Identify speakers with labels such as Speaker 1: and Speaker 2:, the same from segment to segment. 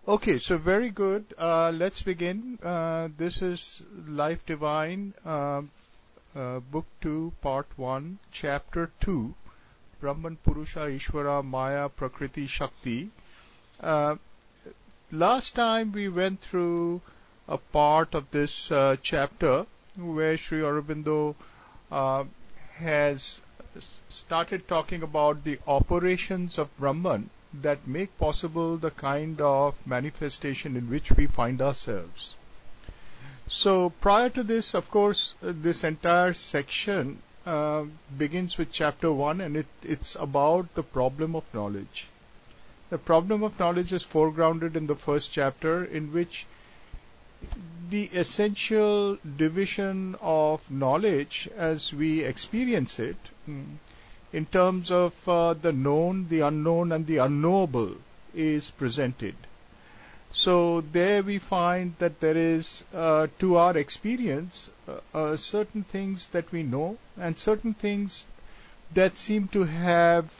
Speaker 1: Okay, so very good. Let's begin. This is Life Divine, Book 2, Part 1, Chapter 2, Brahman Purusha Ishvara Maya Prakriti Shakti. Uh, Last time we went through a part of this chapter where Sri Aurobindo uh, has started talking about the operations of Brahman that make possible the kind of manifestation in which we find ourselves. So prior to this, of course, this entire section begins with chapter 1, and it's about the problem of knowledge. The problem of knowledge is foregrounded in the first chapter, in which the essential division of knowledge as we experience it in terms of the known, the unknown, and the unknowable is presented. So there we find that there is, to our experience, certain things that we know and certain things that seem to have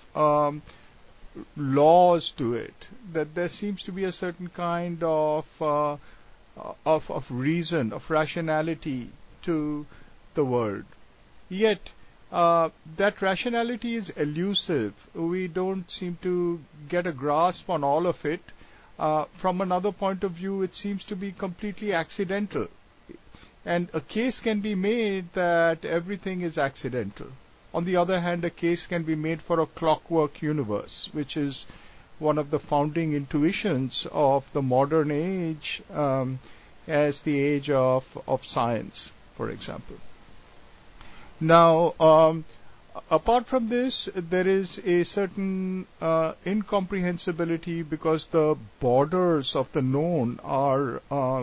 Speaker 1: laws to it, that there seems to be a certain kind of reason, of rationality to the world. Yet, that rationality is elusive. We don't seem to get a grasp on all of it. From another point of view, it seems to be completely accidental. And a case can be made that everything is accidental. On the other hand, a case can be made for a clockwork universe, which is one of the founding intuitions of the modern age, as the age of science, for example. Now, apart from this, there is a certain incomprehensibility because the borders of the known are,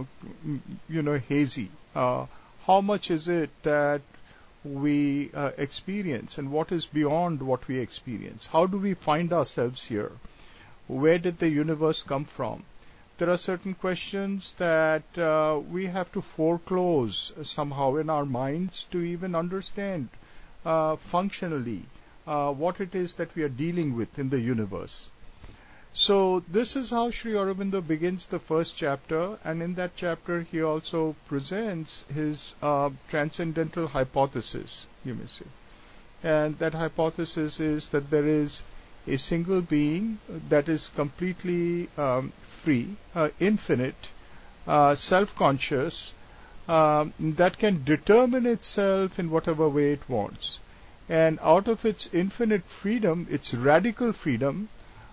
Speaker 1: hazy. How much is it that we experience, and what is beyond what we experience? How do we find ourselves here? Where did the universe come from? There are certain questions that we have to foreclose somehow in our minds to even understand functionally what it is that we are dealing with in the universe. So this is how Sri Aurobindo begins the first chapter, and in that chapter he also presents his transcendental hypothesis, you may say. And that hypothesis is that there is a single being that is completely free, infinite, self-conscious, that can determine itself in whatever way it wants. And out of its infinite freedom, its radical freedom,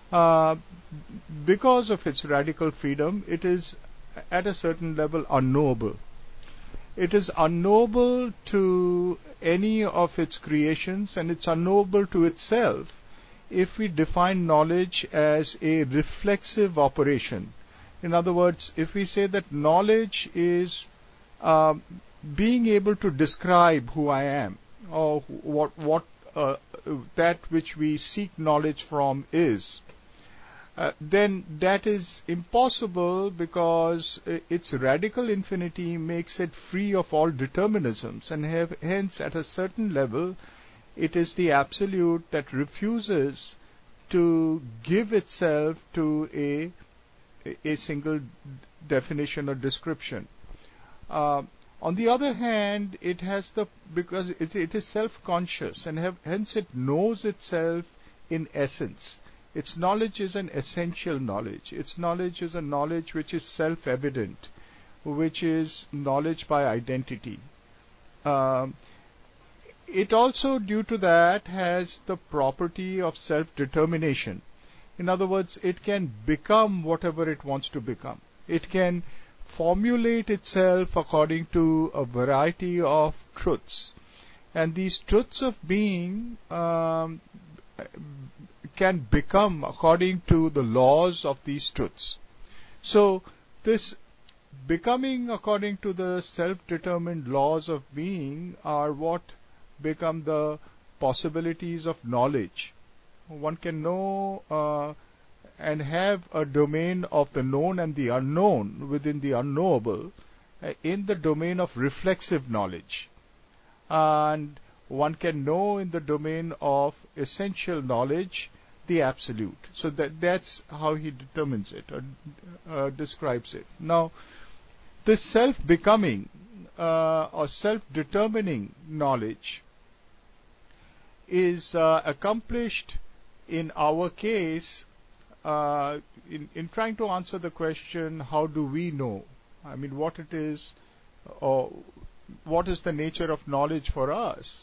Speaker 1: because of its radical freedom, it is at a certain level unknowable. It is unknowable to any of its creations, and it's unknowable to itself if we define knowledge as a reflexive operation. In other words, if we say that knowledge is being able to describe who I am, or what that which we seek knowledge from is, then that is impossible because its radical infinity makes it free of all determinisms, and hence at a certain level it is the absolute that refuses to give itself to a single definition or description. On the other hand, it has because it is self-conscious, and hence it knows itself in essence. Its knowledge is an essential knowledge. Its knowledge is a knowledge which is self-evident, which is knowledge by identity. It also, due to that, has the property of self-determination. In other words, it can become whatever it wants to become. It can formulate itself according to a variety of truths. And these truths of being can become according to the laws of these truths. So this becoming according to the self-determined laws of being are what become the possibilities of knowledge. One can know and have a domain of the known and the unknown within the unknowable in the domain of reflexive knowledge. And one can know in the domain of essential knowledge the absolute. So that's how he determines it, or describes it. Now, this self-becoming or self-determining knowledge is accomplished in our case in trying to answer the question, how do we know? I mean, what it is, or what is the nature of knowledge for us?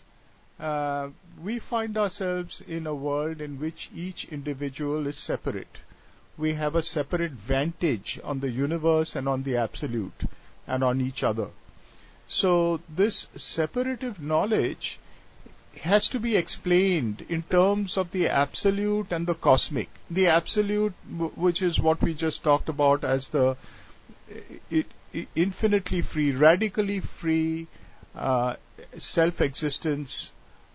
Speaker 1: We find ourselves in a world in which each individual is separate. We have a separate vantage on the universe and on the absolute and on each other. So this separative knowledge has to be explained in terms of the absolute and the cosmic. The absolute, which is what we just talked about as the infinitely free, radically free self-existence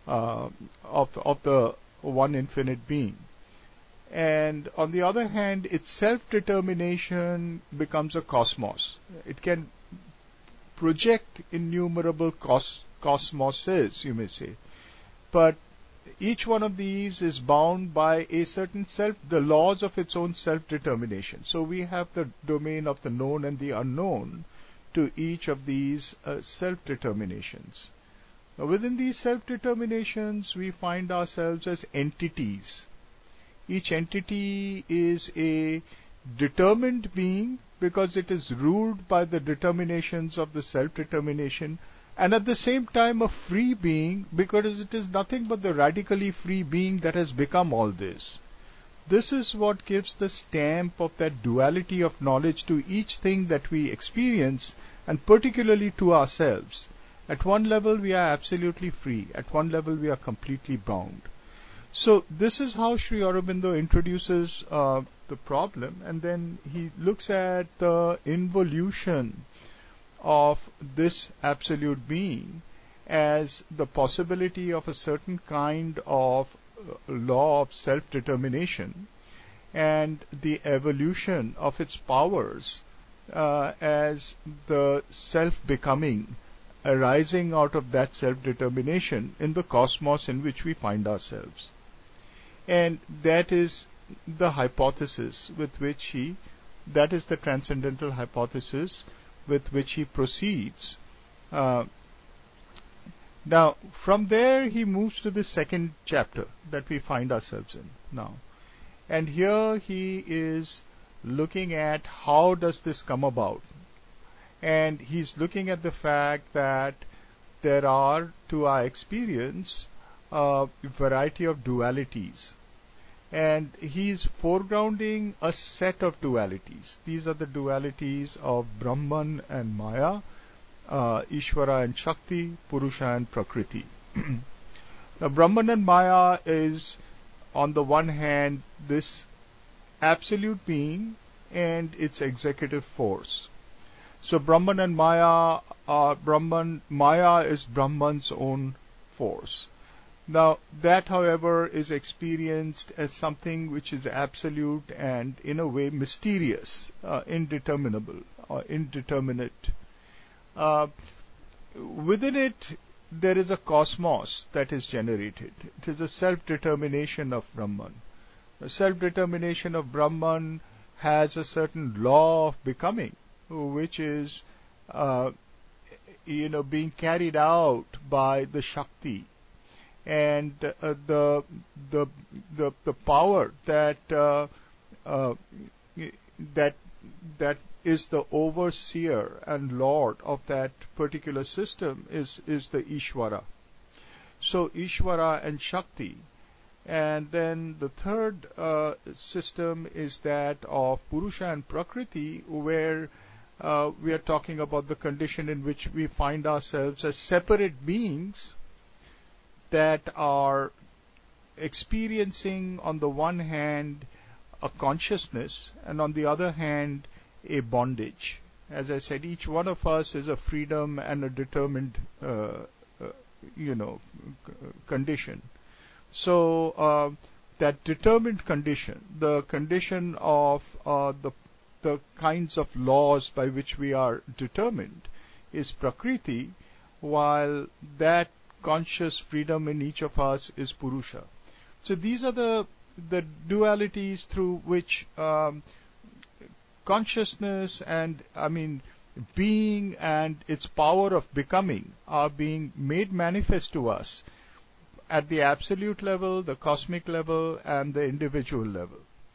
Speaker 1: of the one infinite being. And on the other hand, its self-determination becomes a cosmos. It can project innumerable cosmoses, you may say. But each one of these is bound by a certain the laws of its own self-determination. So we have the domain of the known and the unknown to each of these self-determinations. Now, within these self-determinations, we find ourselves as entities. Each entity is a determined being because it is ruled by the determinations of the self-determination, and at the same time a free being because it is nothing but the radically free being that has become all this. This is what gives the stamp of that duality of knowledge to each thing that we experience, and particularly to ourselves. At one level we are absolutely free, at one level we are completely bound. So this is how Sri Aurobindo introduces the problem, and then he looks at the involution of this absolute being as the possibility of a certain kind of law of self-determination, and the evolution of its powers as the self-becoming arising out of that self-determination in the cosmos in which we find ourselves. And that is the hypothesis with which that is the transcendental hypothesis with which he proceeds. Now, from there he moves to the second chapter that we find ourselves in now. And here he is looking at how does this come about. And he's looking at the fact that there are, to our experience, a variety of dualities. And he's foregrounding a set of dualities. These are the dualities of Brahman and Maya, Ishvara and Shakti, Purusha and Prakriti. Now, Brahman and Maya is, on the one hand, this absolute being and its executive force. So Brahman and Maya Maya is Brahman's own force. Now, that, however, is experienced as something which is absolute and, in a way, mysterious, indeterminable, or indeterminate. Within it, there is a cosmos that is generated. It is a self-determination of Brahman. The self-determination of Brahman has a certain law of becoming, which is, being carried out by the Shakti. And the power that is the overseer and lord of that particular system is the Ishvara. So Ishvara and Shakti. And then the third system is that of Purusha and Prakriti, where we are talking about the condition in which we find ourselves as separate beings that are experiencing, on the one hand, a consciousness, and on the other hand, a bondage. As I said, each one of us is a freedom and a determined, condition. So that determined condition, the condition of the kinds of laws by which we are determined, is Prakriti, while that conscious freedom in each of us is Purusha. So these are the the dualities through which consciousness and, being and its power of becoming are being made manifest to us at the absolute level, the cosmic level, and the individual level.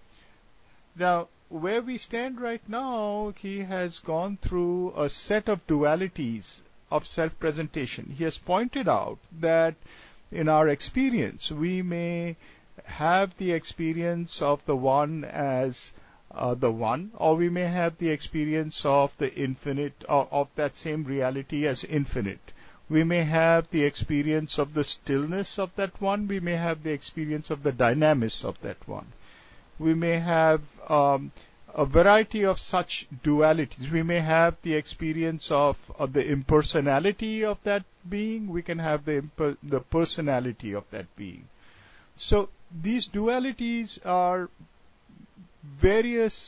Speaker 1: Now, where we stand right now, he has gone through a set of dualities of self-presentation. He has pointed out that in our experience, we may have the experience of the one as the one, or we may have the experience of the infinite, of that same reality as infinite. We may have the experience of the stillness of that one. We may have the experience of the dynamism of that one. We may have a variety of such dualities. We may have the experience of the impersonality of that being. We can have the personality of that being. So these dualities are various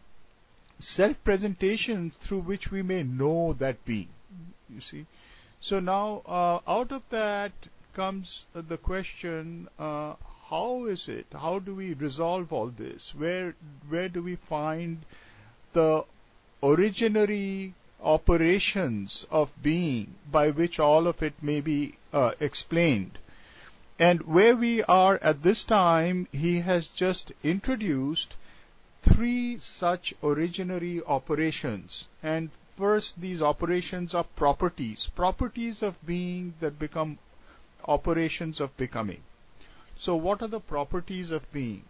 Speaker 1: self-presentations through which we may know that being. You see? So now, out of that comes the question, how is it? How do we resolve all this? Where do we find the originary operations of being by which all of it may be explained? And where we are at this time, he has just introduced 3 such originary operations. And first, these operations are properties of being that become operations of becoming. So what are the properties of being?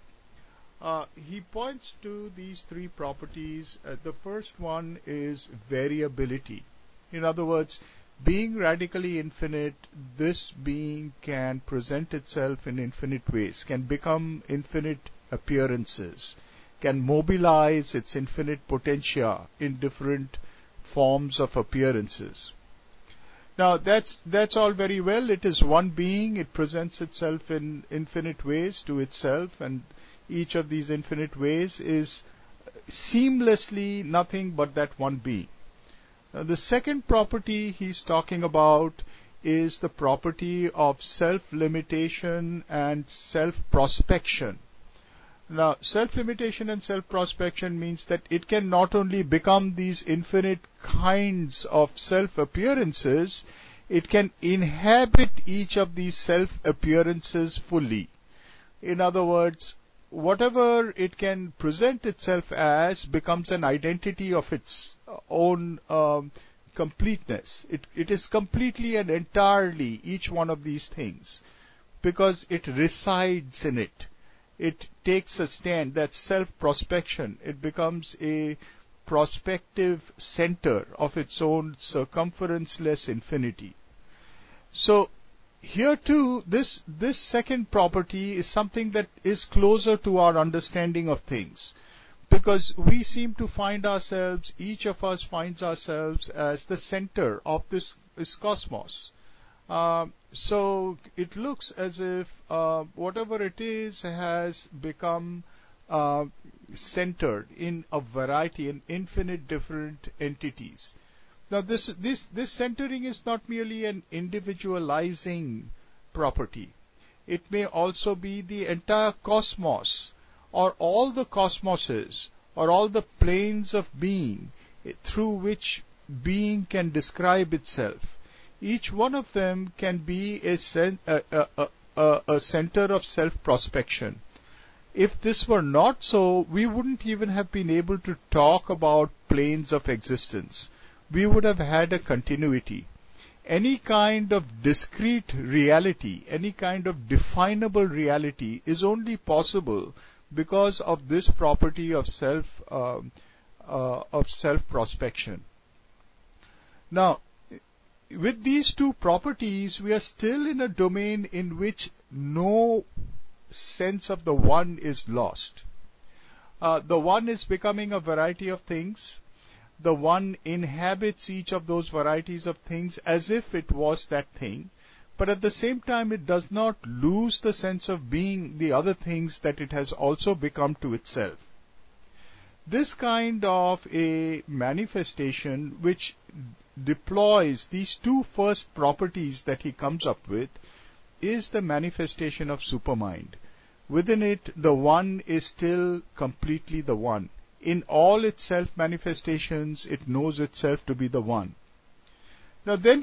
Speaker 1: He points to these 3 properties. The first one is variability. In other words, being radically infinite, this being can present itself in infinite ways, can become infinite appearances, can mobilize its infinite potentia in different forms of appearances. Now that's all very well. It is one being. It presents itself in infinite ways to itself, and each of these infinite ways is seamlessly nothing but that one being. Now, the second property he's talking about is the property of self-limitation and self-prospection. Now, self-limitation and self-prospection means that it can not only become these infinite kinds of self-appearances, it can inhabit each of these self-appearances fully. In other words, whatever it can present itself as becomes an identity of its own completeness. It is completely and entirely each one of these things because it resides in it. It takes a stand, that's self-prospection. It becomes a prospective center of its own circumferenceless infinity. So here too, this second property is something that is closer to our understanding of things, because we seem to find ourselves, each of us finds ourselves as the center of this cosmos. So it looks as if whatever it is has become centered in a variety, in infinite different entities. Now this centering is not merely an individualizing property. It may also be the entire cosmos, or all the cosmoses, or all the planes of being through which being can describe itself. Each one of them can be a center of self-prospection. If this were not so, we wouldn't even have been able to talk about planes of existence. We would have had a continuity. Any kind of discrete reality, any kind of definable reality is only possible because of this property of self-prospection. Now, with these 2 properties, we are still in a domain in which no sense of the one is lost. The one is becoming a variety of things. The one inhabits each of those varieties of things as if it was that thing, but at the same time it does not lose the sense of being the other things that it has also become to itself. This kind of a manifestation which deploys these 2 first properties that he comes up with is the manifestation of supermind. Within it, the one is still completely the one. In all its self-manifestations, it knows itself to be the one. Now then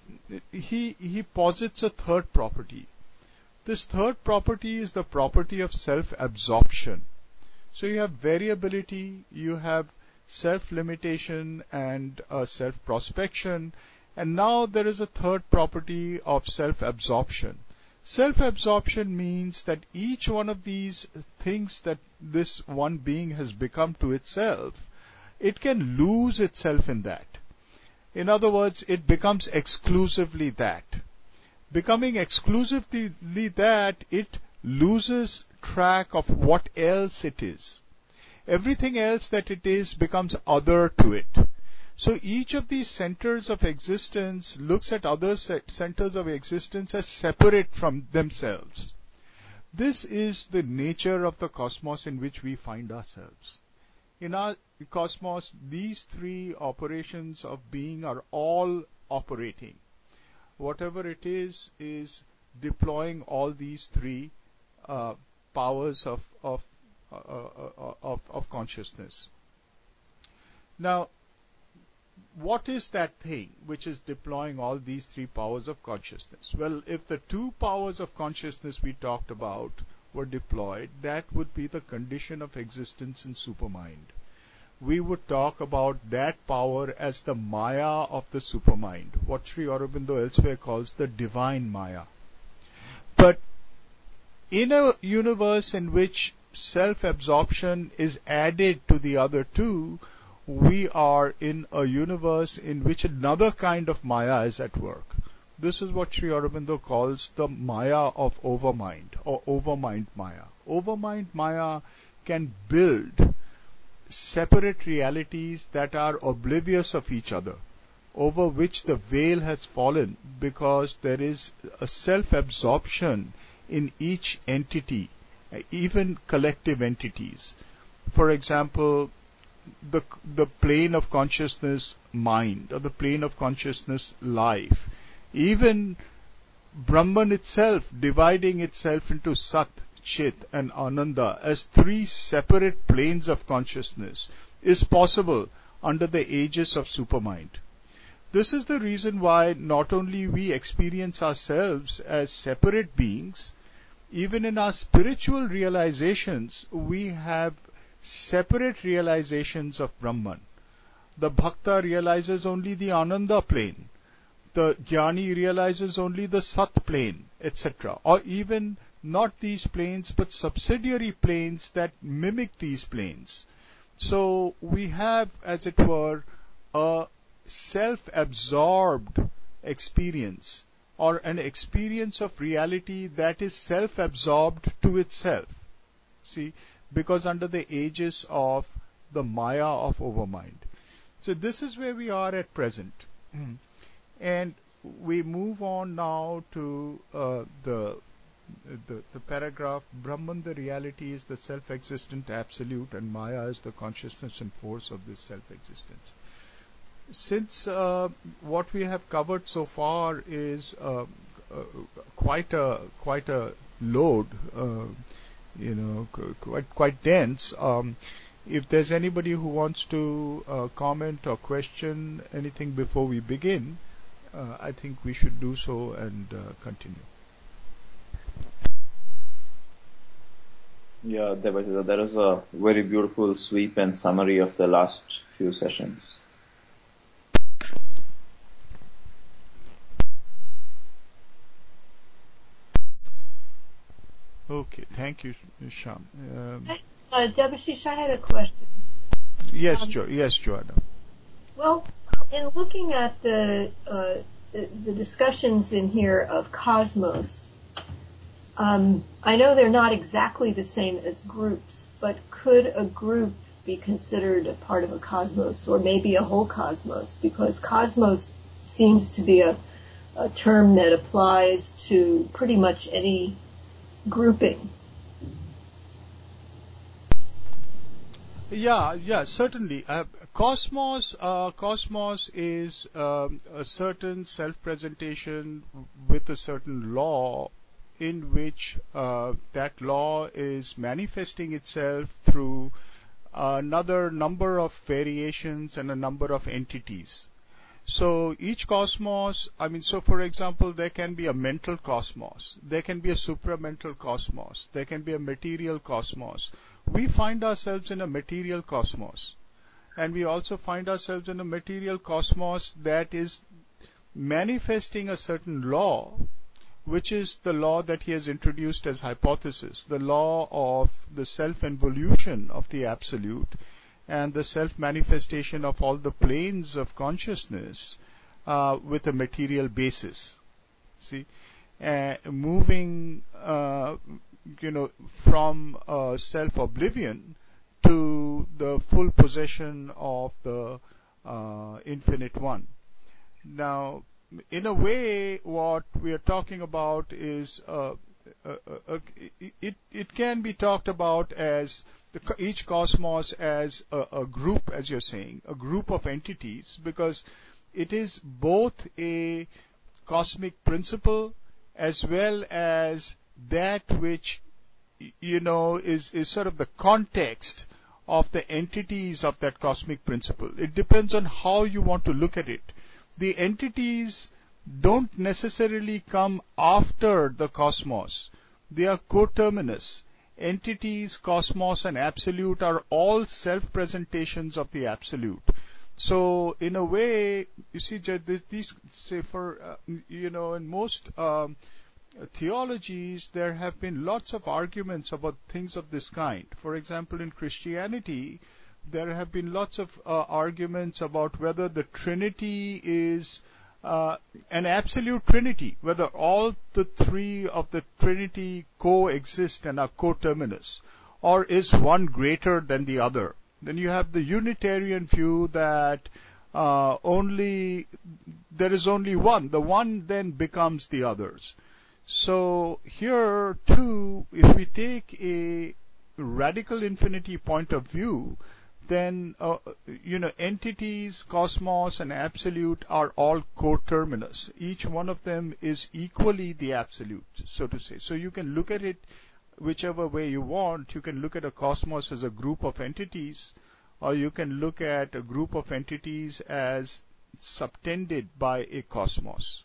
Speaker 1: he posits a third property. This third property is the property of self-absorption. So you have variability, you have self-limitation and self-prospection, and now there is a third property of self-absorption. Self-absorption means that each one of these things that this one being has become to itself, it can lose itself in that. In other words, it becomes exclusively that. Becoming exclusively that, it loses track of what else it is. Everything else that it is becomes other to it. So each of these centers of existence looks at other centers of existence as separate from themselves. This is the nature of the cosmos in which we find ourselves. In our cosmos, these three operations of being are all operating. Whatever it is deploying all these three powers of consciousness. Now, what is that thing which is deploying all these three powers of consciousness? Well, if the two powers of consciousness we talked about were deployed, that would be the condition of existence in supermind. We would talk about that power as the Maya of the supermind, what Sri Aurobindo elsewhere calls the divine Maya. But in a universe in which self-absorption is added to the other two, we are in a universe in which another kind of Maya is at work. This is what Sri Aurobindo calls the Maya of overmind, or overmind Maya. Overmind Maya can build separate realities that are oblivious of each other, over which the veil has fallen because there is a self-absorption in each entity, even collective entities. For example, the plane of consciousness mind, or the plane of consciousness life, even Brahman itself dividing itself into Sat, Chit and Ananda as three separate planes of consciousness is possible under the aegis of supermind. This is the reason why not only we experience ourselves as separate beings, even in our spiritual realizations we have separate realizations of Brahman. The Bhakta realizes only the Ananda plane, the Jnani realizes only the Sat plane, etc. Or even not these planes but subsidiary planes that mimic these planes. So we have, as it were, a self-absorbed experience, or an experience of reality that is self-absorbed to itself. See, because under the aegis of the Maya of overmind. So this is where we are at present. And we move on now to the paragraph, Brahman, the reality, is the self-existent absolute, and Maya is the consciousness and force of this self-existence. Since what we have covered so far is quite a load, quite dense. If there's anybody who wants to comment or question anything before we begin, I think we should do so and continue.
Speaker 2: Yeah, that is a very beautiful sweep and summary of the last few sessions.
Speaker 1: Okay, thank you, Sham.
Speaker 3: Debashish, I had a question.
Speaker 1: Yes, Joanna.
Speaker 3: Well, in looking at the discussions in here of cosmos, I know they're not exactly the same as groups, but could a group be considered a part of a cosmos, or maybe a whole cosmos? Because cosmos seems to be a term that applies to pretty much any grouping.
Speaker 1: Yeah, certainly. Cosmos is a certain self-presentation with a certain law in which that law is manifesting itself through another number of variations and a number of entities. So each cosmos, so for example, there can be a mental cosmos, there can be a supramental cosmos, there can be a material cosmos. We find ourselves in a material cosmos, and we also find ourselves in a material cosmos that is manifesting a certain law, which is the law that he has introduced as hypothesis, the law of the self-involution of the Absolute, and the self-manifestation of all the planes of consciousness with a material basis. See, moving, from self-oblivion to the full possession of the Infinite One. Now, in a way, what we are talking about is it can be talked about as each cosmos as a group, as you're saying, a group of entities, because it is both a cosmic principle as well as that which is sort of the context of the entities of that cosmic principle. It depends on how you want to look at it. The entities don't necessarily come after the cosmos. They are coterminous. Entities, cosmos, and absolute are all self-presentations of the Absolute. So, in a way, you see, these say in most theologies, there have been lots of arguments about things of this kind. For example, in Christianity, there have been lots of arguments about whether the Trinity is an absolute Trinity, whether all the three of the Trinity coexist and are coterminous, or is one greater than the other. Then you have the Unitarian view that there is only one. The one then becomes the others. So here too, if we take a radical infinity point of view, then entities, cosmos, and absolute are all coterminous. Each one of them is equally the Absolute, so to say. So you can look at it whichever way you want. You can look at a cosmos as a group of entities, or you can look at a group of entities as subtended by a cosmos.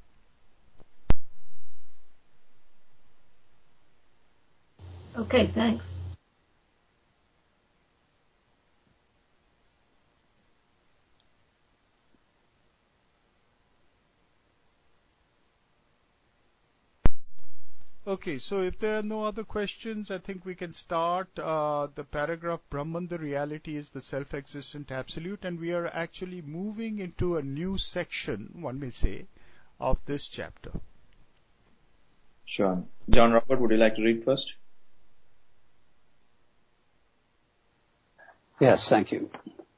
Speaker 3: Okay, thanks.
Speaker 1: Okay, so if there are no other questions, I think we can start the paragraph Brahman, the reality is the self-existent absolute, and we are actually moving into a new section, one may say, of this chapter.
Speaker 2: Sure. John Robert, would you like to read first?
Speaker 4: Yes, thank you.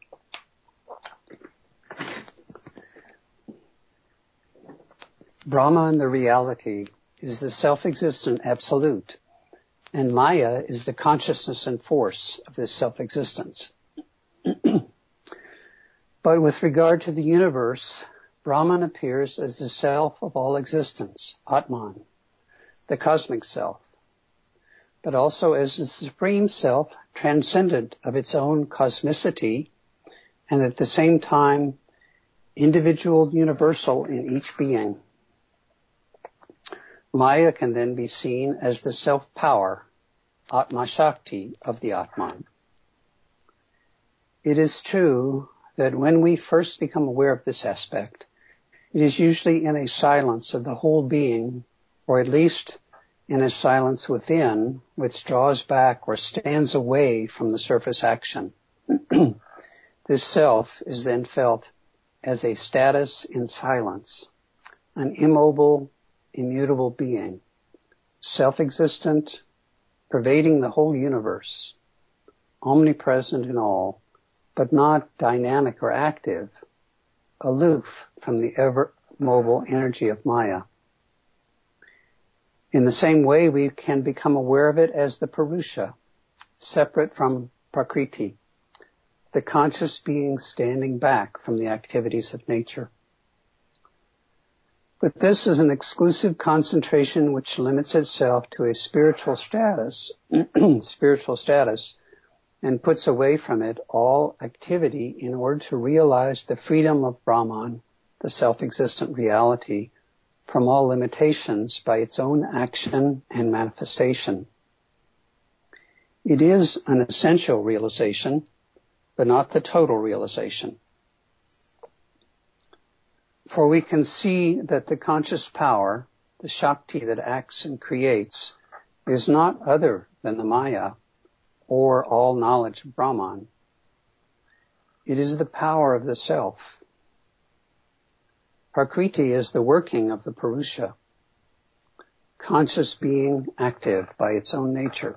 Speaker 4: Brahman, the reality, is the self-existent absolute, and Maya is the consciousness and force of this self-existence. But with regard to the universe, Brahman appears as the self of all existence, Atman, the cosmic self, but also as the supreme self, transcendent of its own cosmicity, and at the same time, individual universal in each being. Maya can then be seen as the self-power, Atma Shakti, of the Atman. It is true that when we first become aware of this aspect, it is usually in a silence of the whole being, or at least in a silence within, which draws back or stands away from the surface action. This self is then felt as a status in silence, an immobile, immutable being, self-existent, pervading the whole universe, omnipresent in all, but not dynamic or active, aloof from the ever-mobile energy of Maya. In the same way, we can become aware of it as the Purusha, separate from Prakriti, the conscious being standing back from the activities of nature. But this is an exclusive concentration which limits itself to a spiritual status, and puts away from it all activity in order to realize the freedom of Brahman, the self-existent reality, from all limitations by its own action and manifestation. It is an essential realization, but not the total realization. For we can see that the conscious power, the Shakti that acts and creates, is not other than the Maya, or all knowledge of Brahman. It is the power of the self. Prakriti is the working of the Purusha, conscious being active by its own nature.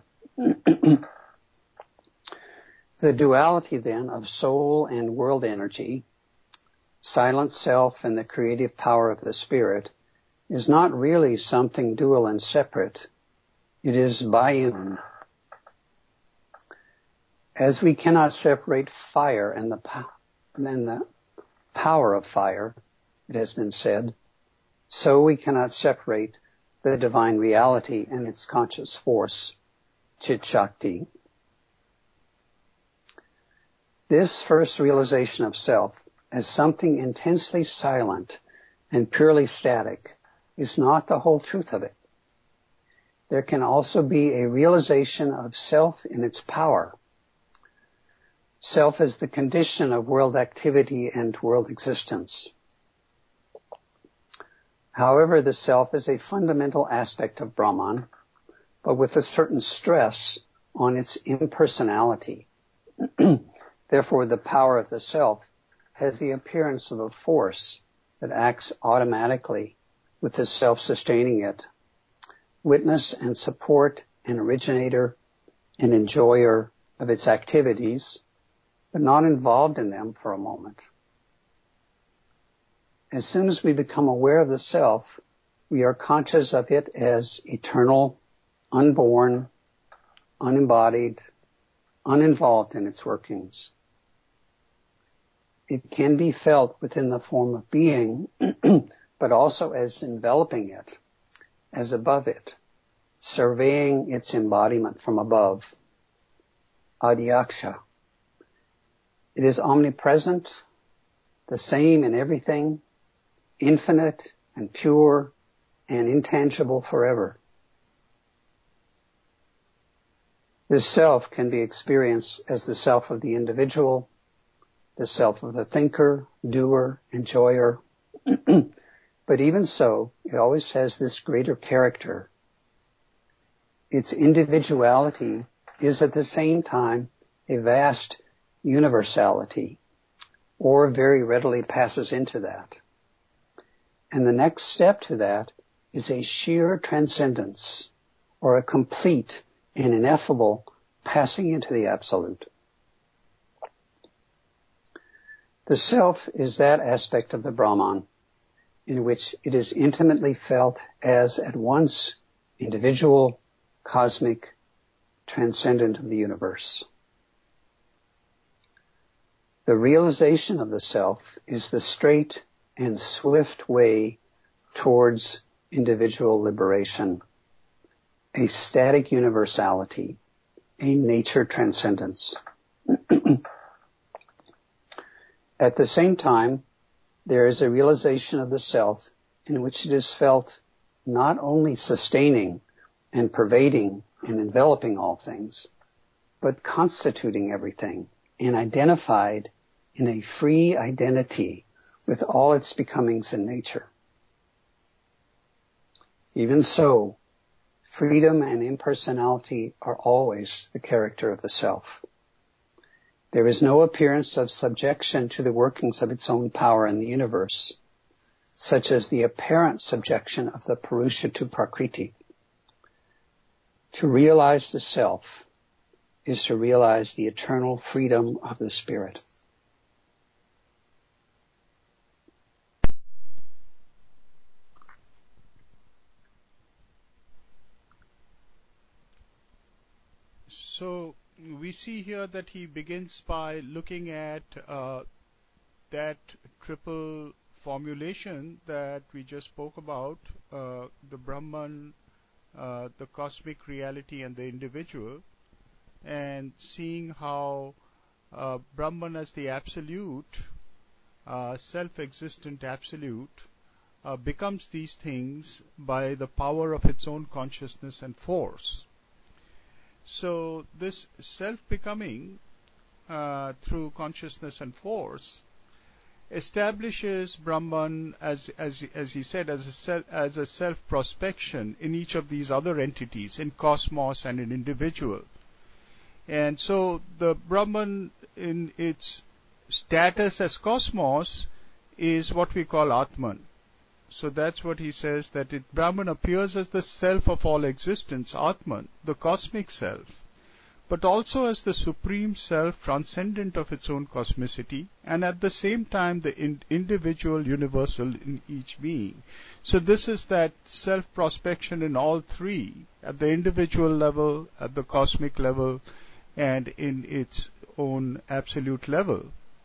Speaker 4: The duality then of soul and world energy, silent self and the creative power of the spirit, is not really something dual and separate. It is biune. As we cannot separate fire and the power of fire, it has been said, so we cannot separate the divine reality and its conscious force, Chit Shakti. This first realization of self as something intensely silent and purely static is not the whole truth of it. There can also be a realization of self in its power. Self is the condition of world activity and world existence. However, the self is a fundamental aspect of Brahman, but with a certain stress on its impersonality. Therefore, the power of the self has the appearance of a force that acts automatically with the self sustaining it, witness and support and originator and enjoyer of its activities, but not involved in them for a moment. As soon as we become aware of the self, we are conscious of it as eternal, unborn, unembodied, uninvolved in its workings. It can be felt within the form of being, but also as enveloping it, as above it, surveying its embodiment from above. Adhyaksha. It is omnipresent, the same in everything, infinite and pure and intangible forever. This self can be experienced as the self of the individual, the self of the thinker, doer, enjoyer. But even so, it always has this greater character. Its individuality is at the same time a vast universality, or very readily passes into that. And the next step to that is a sheer transcendence, or a complete and ineffable passing into the absolute. The self is that aspect of the Brahman in which it is intimately felt as at once individual, cosmic, transcendent of the universe. The realization of the self is the straight and swift way towards individual liberation, a static universality, a nature transcendence. At the same time, there is a realization of the self in which it is felt not only sustaining and pervading and enveloping all things, but constituting everything and identified in a free identity with all its becomings in nature. Even so, freedom and impersonality are always the character of the self. There is no appearance of subjection to the workings of its own power in the universe, such as the apparent subjection of the Purusha to Prakriti. To realize the self is to realize the eternal freedom of the spirit.
Speaker 1: So we see here that he begins by looking at that triple formulation that we just spoke about, the Brahman, the cosmic reality and the individual, and seeing how Brahman as the absolute, self-existent absolute, becomes these things by the power of its own consciousness and force. So this self-becoming through consciousness and force establishes Brahman, as he said, as a self-prospection in each of these other entities, in cosmos and in individual. And so the Brahman in its status as cosmos is what we call Atman. So that's what he says, that Brahman appears as the self of all existence, Atman, the cosmic self, but also as the supreme self transcendent of its own cosmicity, and at the same time the individual universal in each being. So this is that self-prospection in all three, at the individual level, at the cosmic level, and in its own absolute level.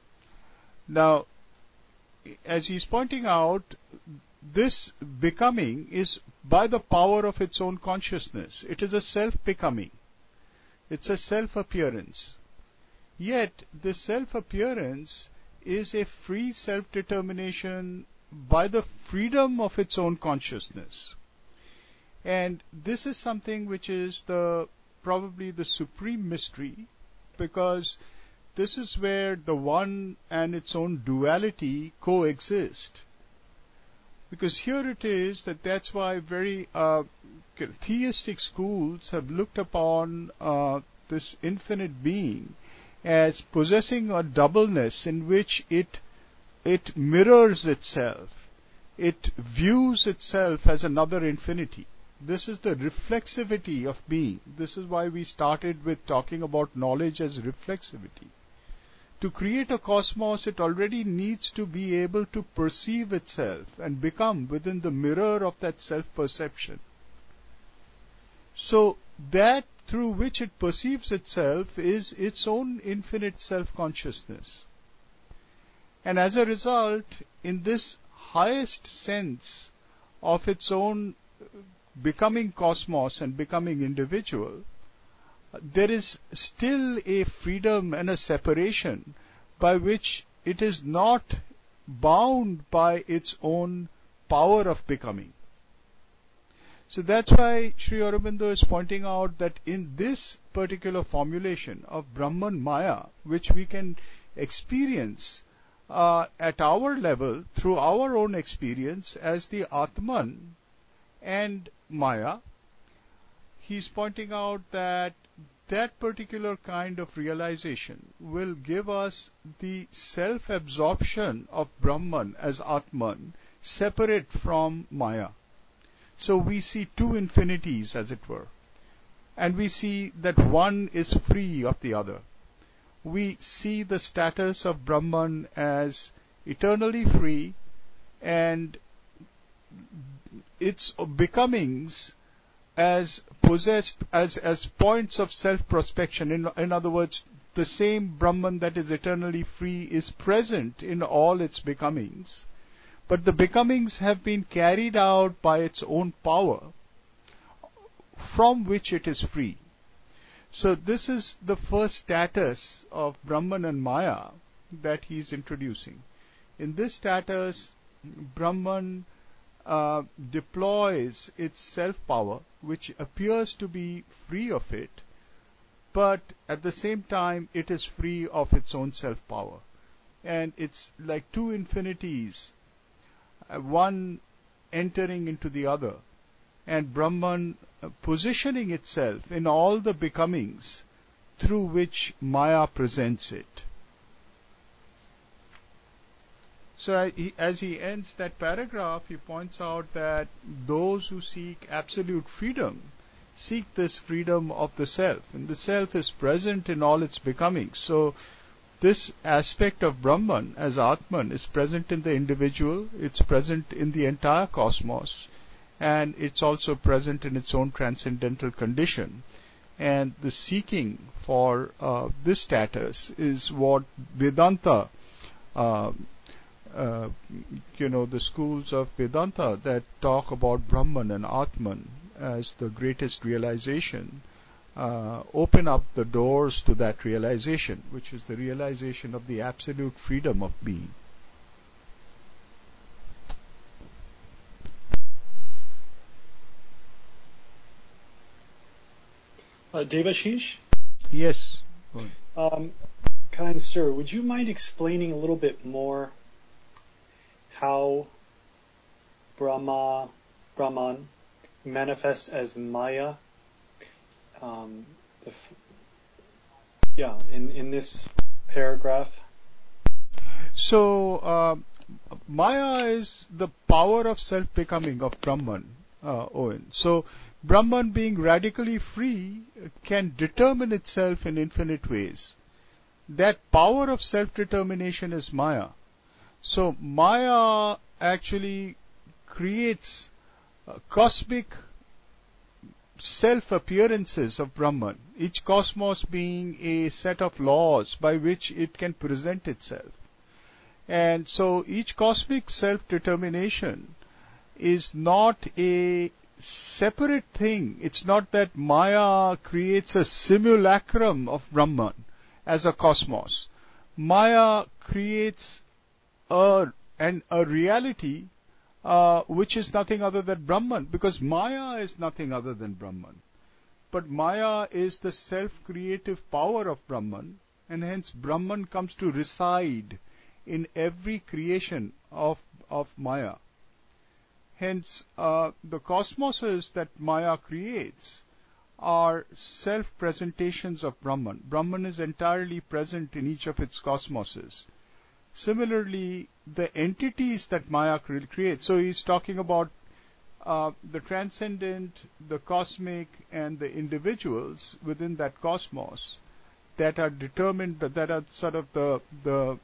Speaker 1: Now, as he's pointing out, this becoming is by the power of its own consciousness. It is a self-becoming. It's a self-appearance. Yet, this self-appearance is a free self-determination by the freedom of its own consciousness. And this is something which is probably the supreme mystery, because this is where the one and its own duality coexist. Because here it is that's why very theistic schools have looked upon this infinite being as possessing a doubleness in which it mirrors itself. It views itself as another infinity. This is the reflexivity of being. This is why we started with talking about knowledge as reflexivity. To create a cosmos, it already needs to be able to perceive itself and become within the mirror of that self-perception. So that through which it perceives itself is its own infinite self-consciousness. And as a result, in this highest sense of its own becoming cosmos and becoming individual, there is still a freedom and a separation by which it is not bound by its own power of becoming. So that's why Sri Aurobindo is pointing out that in this particular formulation of Brahman Maya, which we can experience at our level through our own experience as the Atman and Maya, he's pointing out that particular kind of realization will give us the self-absorption of Brahman as Atman, separate from Maya. So we see two infinities, as it were, and we see that one is free of the other. We see the status of Brahman as eternally free, and its becomings as possessed as points of self-prospection. In other words, the same Brahman that is eternally free is present in all its becomings, but the becomings have been carried out by its own power from which it is free. So this is the first status of Brahman and Maya that he is introducing. In this status, Brahman deploys its self-power, which appears to be free of it, but at the same time it is free of its own self-power. And it's like two infinities, one entering into the other, and Brahman positioning itself in all the becomings through which Maya presents it. So as he ends that paragraph, he points out that those who seek absolute freedom seek this freedom of the self, and the self is present in all its becomings. So this aspect of Brahman as Atman is present in the individual, it's present in the entire cosmos, and it's also present in its own transcendental condition. And the seeking for this status is what Vedanta the schools of Vedanta that talk about Brahman and Atman as the greatest realization open up the doors to that realization, which is the realization of the absolute freedom of being.
Speaker 5: Devashish?
Speaker 1: Yes.
Speaker 5: Kind sir, would you mind explaining a little bit more how Brahman manifests as Maya? In this paragraph.
Speaker 1: So, Maya is the power of self-becoming of Brahman, Owen. So, Brahman being radically free can determine itself in infinite ways. That power of self-determination is Maya. So, Maya actually creates cosmic self-appearances of Brahman, each cosmos being a set of laws by which it can present itself. And so each cosmic self-determination is not a separate thing. It's not that Maya creates a simulacrum of Brahman as a cosmos. Maya creates a reality which is nothing other than Brahman, because Maya is nothing other than Brahman. But Maya is the self-creative power of Brahman, and hence Brahman comes to reside in every creation of Maya. Hence, the cosmoses that Maya creates are self-presentations of Brahman. Brahman is entirely present in each of its cosmoses. Similarly, the entities that Maya creates, so he's talking about the transcendent, the cosmic, and the individuals within that cosmos that are determined, that are sort of the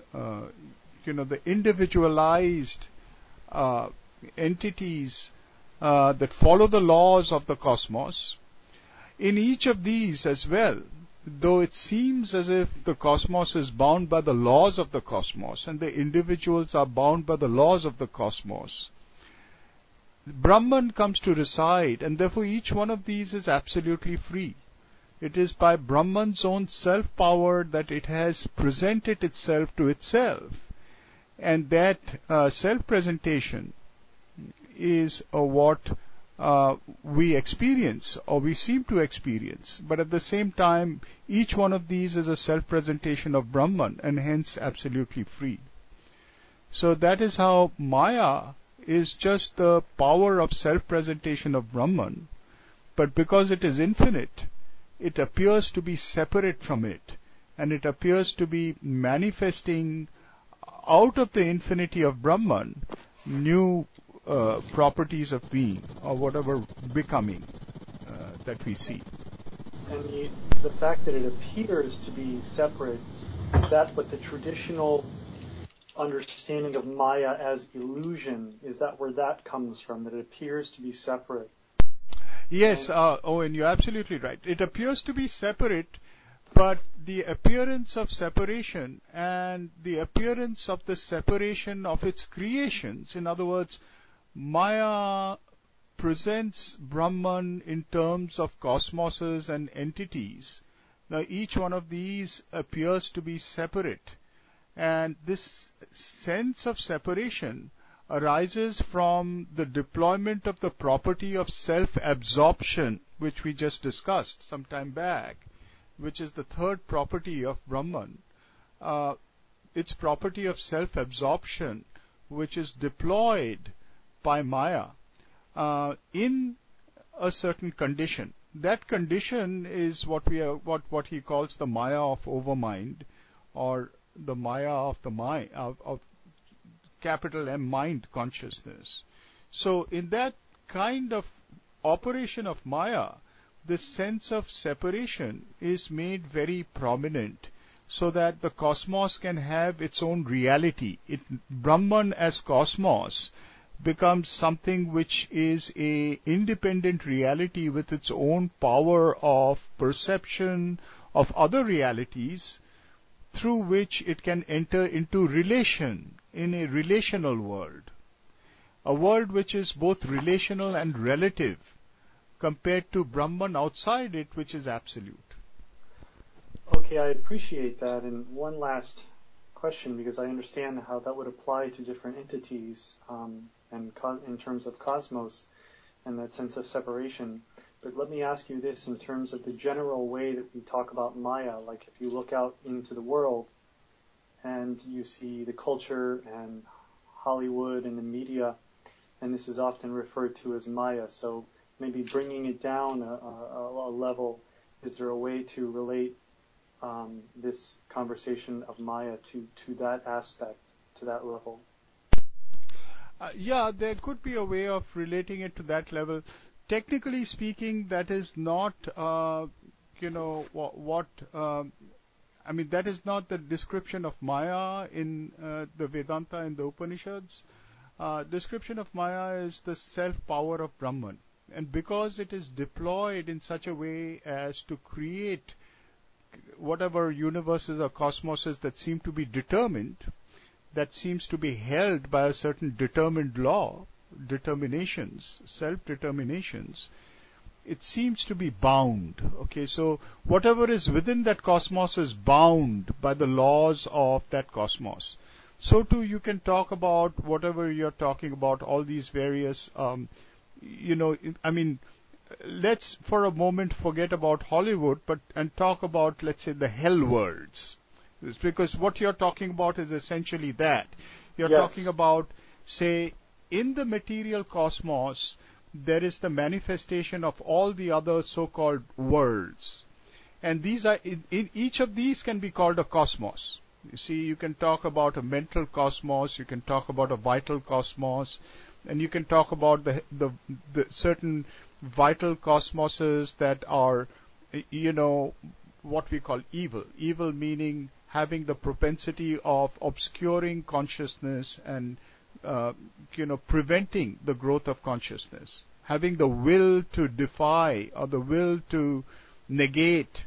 Speaker 1: individualized entities that follow the laws of the cosmos. In each of these as well, though it seems as if the cosmos is bound by the laws of the cosmos and the individuals are bound by the laws of the cosmos, Brahman comes to reside, and therefore each one of these is absolutely free. It is by Brahman's own self-power that it has presented itself to itself, and that self-presentation is what we experience, or we seem to experience. But at the same time, each one of these is a self-presentation of Brahman, and hence absolutely free. So that is how Maya is just the power of self-presentation of Brahman, but because it is infinite, it appears to be separate from it, and it appears to be manifesting out of the infinity of Brahman new properties of being, or whatever becoming that we see.
Speaker 5: And the fact that it appears to be separate, is that what the traditional understanding of Maya as illusion, is that where that comes from, that it appears to be separate?
Speaker 1: Yes, Owen, you're absolutely right. It appears to be separate, but the appearance of separation and the appearance of the separation of its creations, in other words, Maya presents Brahman in terms of cosmoses and entities. Now, each one of these appears to be separate, and this sense of separation arises from the deployment of the property of self-absorption, which we just discussed some time back, which is the third property of Brahman. Its property of self-absorption, which is deployed by Maya in a certain condition. That condition is what he calls the Maya of overmind, or the Maya of the mind, of capital M, mind consciousness. So in that kind of operation of Maya, this sense of separation is made very prominent, so that the cosmos can have its own reality. Brahman as cosmos becomes something which is a independent reality with its own power of perception of other realities, through which it can enter into relation in a relational world, a world which is both relational and relative compared to Brahman outside it, which is absolute.
Speaker 5: Okay, I appreciate that. And one last question, because I understand how that would apply to different entities and in terms of cosmos and that sense of separation. But let me ask you this in terms of the general way that we talk about Maya. Like if you look out into the world and you see the culture and Hollywood and the media, and this is often referred to as Maya. So maybe bringing it down a level, is there a way to relate this conversation of Maya to that aspect, to that level?
Speaker 1: Yeah, there could be a way of relating it to that level. Technically speaking, that is not, that is not the description of Maya in the Vedanta and the Upanishads. Description of Maya is the self-power of Brahman. And because it is deployed in such a way as to create whatever universes or cosmoses that seem to be determined, that seems to be held by a certain determined law, determinations, self-determinations, it seems to be bound. Okay, so whatever is within that cosmos is bound by the laws of that cosmos. So too you can talk about whatever you're talking about, all these various, let's for a moment forget about Hollywood, and talk about, let's say, the hell worlds. It's because what you're talking about is essentially that. You're talking about, say, in the material cosmos, there is the manifestation of all the other so-called worlds. And these are, in each of these can be called a cosmos. You see, you can talk about a mental cosmos, you can talk about a vital cosmos, and you can talk about the certain vital cosmoses that are, what we call evil. Evil meaning having the propensity of obscuring consciousness and, preventing the growth of consciousness. Having the will to defy or the will to negate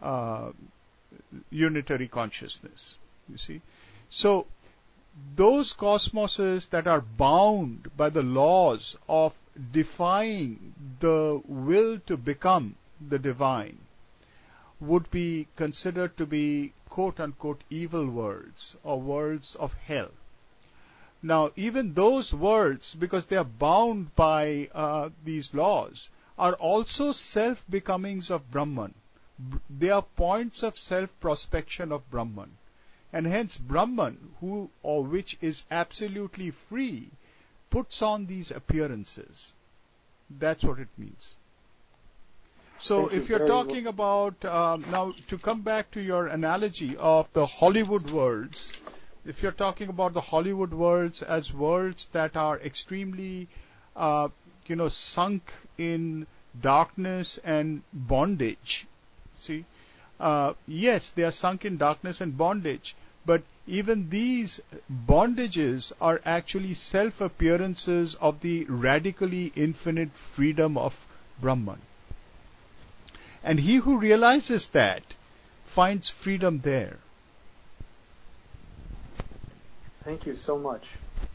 Speaker 1: unitary consciousness. You see? So, those cosmoses that are bound by the laws of defying the will to become the divine would be considered to be quote-unquote evil worlds or worlds of hell. Now, even those worlds, because they are bound by these laws, are also self-becomings of Brahman. They are points of self-prospection of Brahman. And hence Brahman, which is absolutely free, puts on these appearances. That's what it means. So if you're talking about, now to come back to your analogy of the Hollywood worlds, if you're talking about the Hollywood worlds as worlds that are extremely, sunk in darkness and bondage, see, yes, they are sunk in darkness and bondage, but even these bondages are actually self-appearances of the radically infinite freedom of Brahman. And he who realizes that finds freedom there.
Speaker 5: Thank you so much.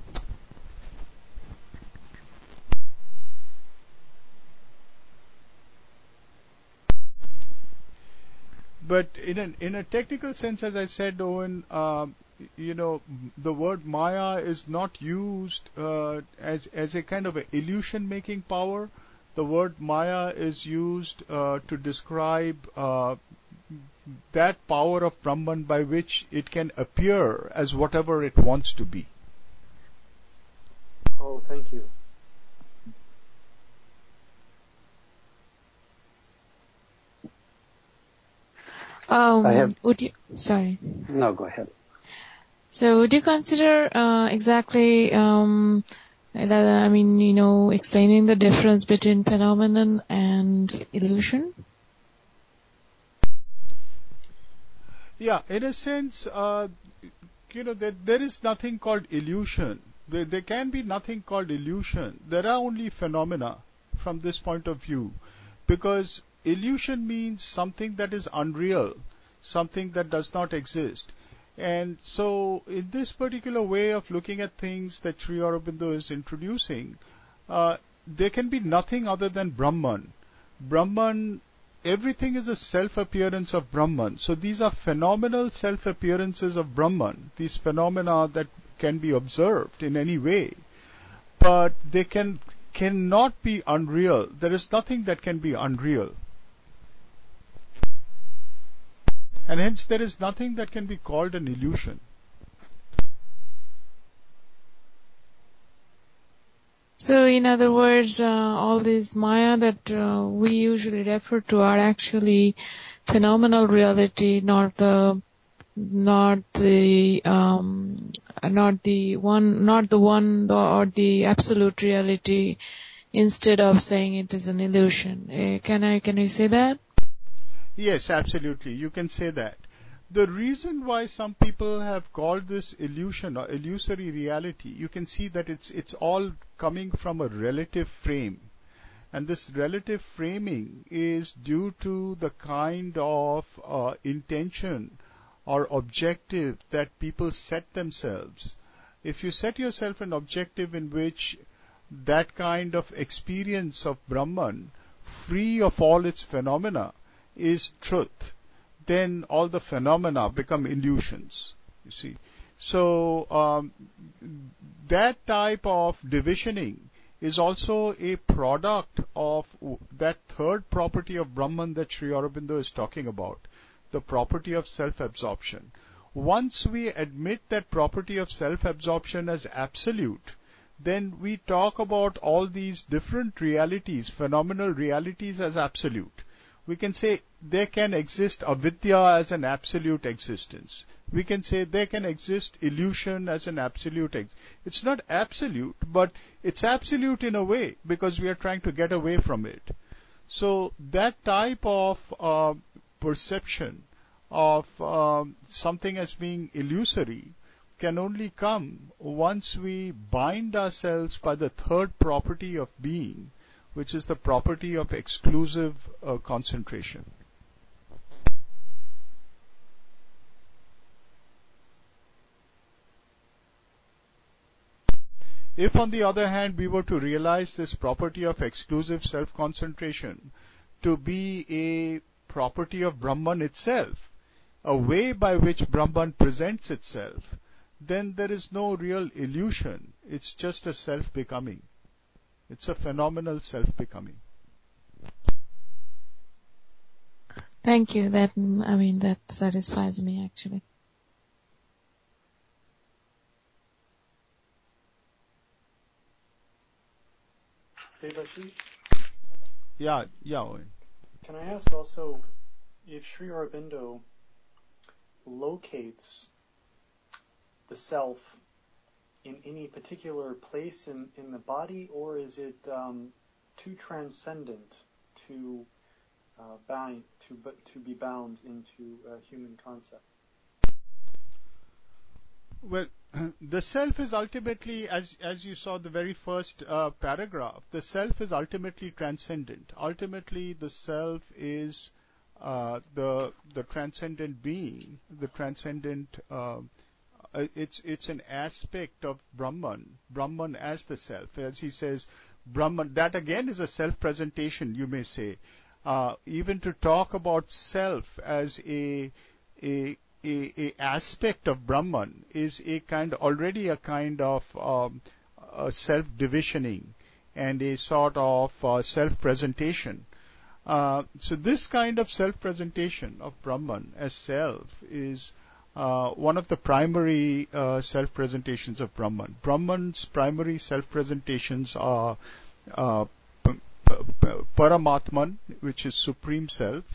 Speaker 1: But in a technical sense, as I said, Owen, the word Maya is not used as a kind of an illusion-making power. The word Maya is used to describe that power of Brahman by which it can appear as whatever it wants to be.
Speaker 5: Oh, thank you.
Speaker 6: Sorry.
Speaker 4: No, go ahead.
Speaker 6: So would you consider exactly, explaining the difference between phenomenon and illusion?
Speaker 1: Yeah, in a sense, there is nothing called illusion. There can be nothing called illusion. There are only phenomena from this point of view, because illusion means something that is unreal, something that does not exist. And so in this particular way of looking at things that Sri Aurobindo is introducing, there can be nothing other than Brahman. Brahman, everything is a self-appearance of Brahman. So these are phenomenal self-appearances of Brahman, these phenomena that can be observed in any way, but they cannot be unreal. There is nothing that can be unreal. And hence there is nothing that can be called an illusion.
Speaker 6: So, in other words, all these Maya that we usually refer to are actually phenomenal reality, not the one or the absolute reality. Instead of saying it is an illusion, can we say that?
Speaker 1: Yes, absolutely. You can say that. The reason why some people have called this illusion or illusory reality, you can see that it's all coming from a relative frame. And this relative framing is due to the kind of intention or objective that people set themselves. If you set yourself an objective in which that kind of experience of Brahman, free of all its phenomena, is truth, then all the phenomena become illusions, you see. So that type of divisioning is also a product of that third property of Brahman that Sri Aurobindo is talking about, the property of self-absorption. Once we admit that property of self-absorption as absolute, then we talk about all these different realities, phenomenal realities as absolute. We can say there can exist avidya as an absolute existence. We can say there can exist illusion as an absolute existence. It's not absolute, but it's absolute in a way because we are trying to get away from it. So that type of perception of something as being illusory can only come once we bind ourselves by the third property of being, which is the property of exclusive concentration. If, on the other hand, we were to realize this property of exclusive self-concentration to be a property of Brahman itself, a way by which Brahman presents itself, then there is no real illusion. It's just a self-becoming. It's a phenomenal self-becoming.
Speaker 6: Thank you. That satisfies me actually.
Speaker 5: Devashi?
Speaker 1: Yeah, Owen.
Speaker 5: Can I ask also if Sri Aurobindo locates the self in any particular place in the body, or is it too transcendent to be bound into a human concept?
Speaker 1: Well, the self is ultimately, as you saw the very first paragraph, the self is ultimately transcendent. Ultimately, the self is the transcendent being, the transcendent. It's an aspect of Brahman as the self. As he says, Brahman, that again is a self-presentation, you may say. Even to talk about self as a aspect of Brahman is already a kind of self-divisioning and a sort of self-presentation. So this kind of self-presentation of Brahman as self is one of the primary self-presentations of Brahman. Brahman's primary self-presentations are Paramatman, which is Supreme Self,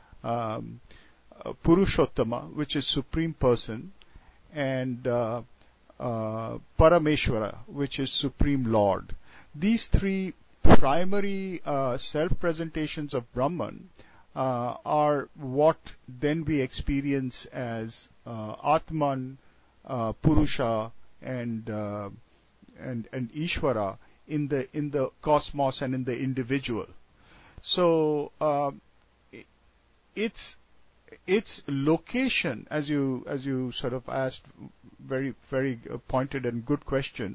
Speaker 1: Purushottama, which is Supreme Person, and Parameshwara, which is Supreme Lord. These three primary self-presentations of Brahman are what then we experience as Atman, Purusha, and Ishvara in the cosmos and in the individual. So it's its location, as you sort of asked, very very pointed and good question,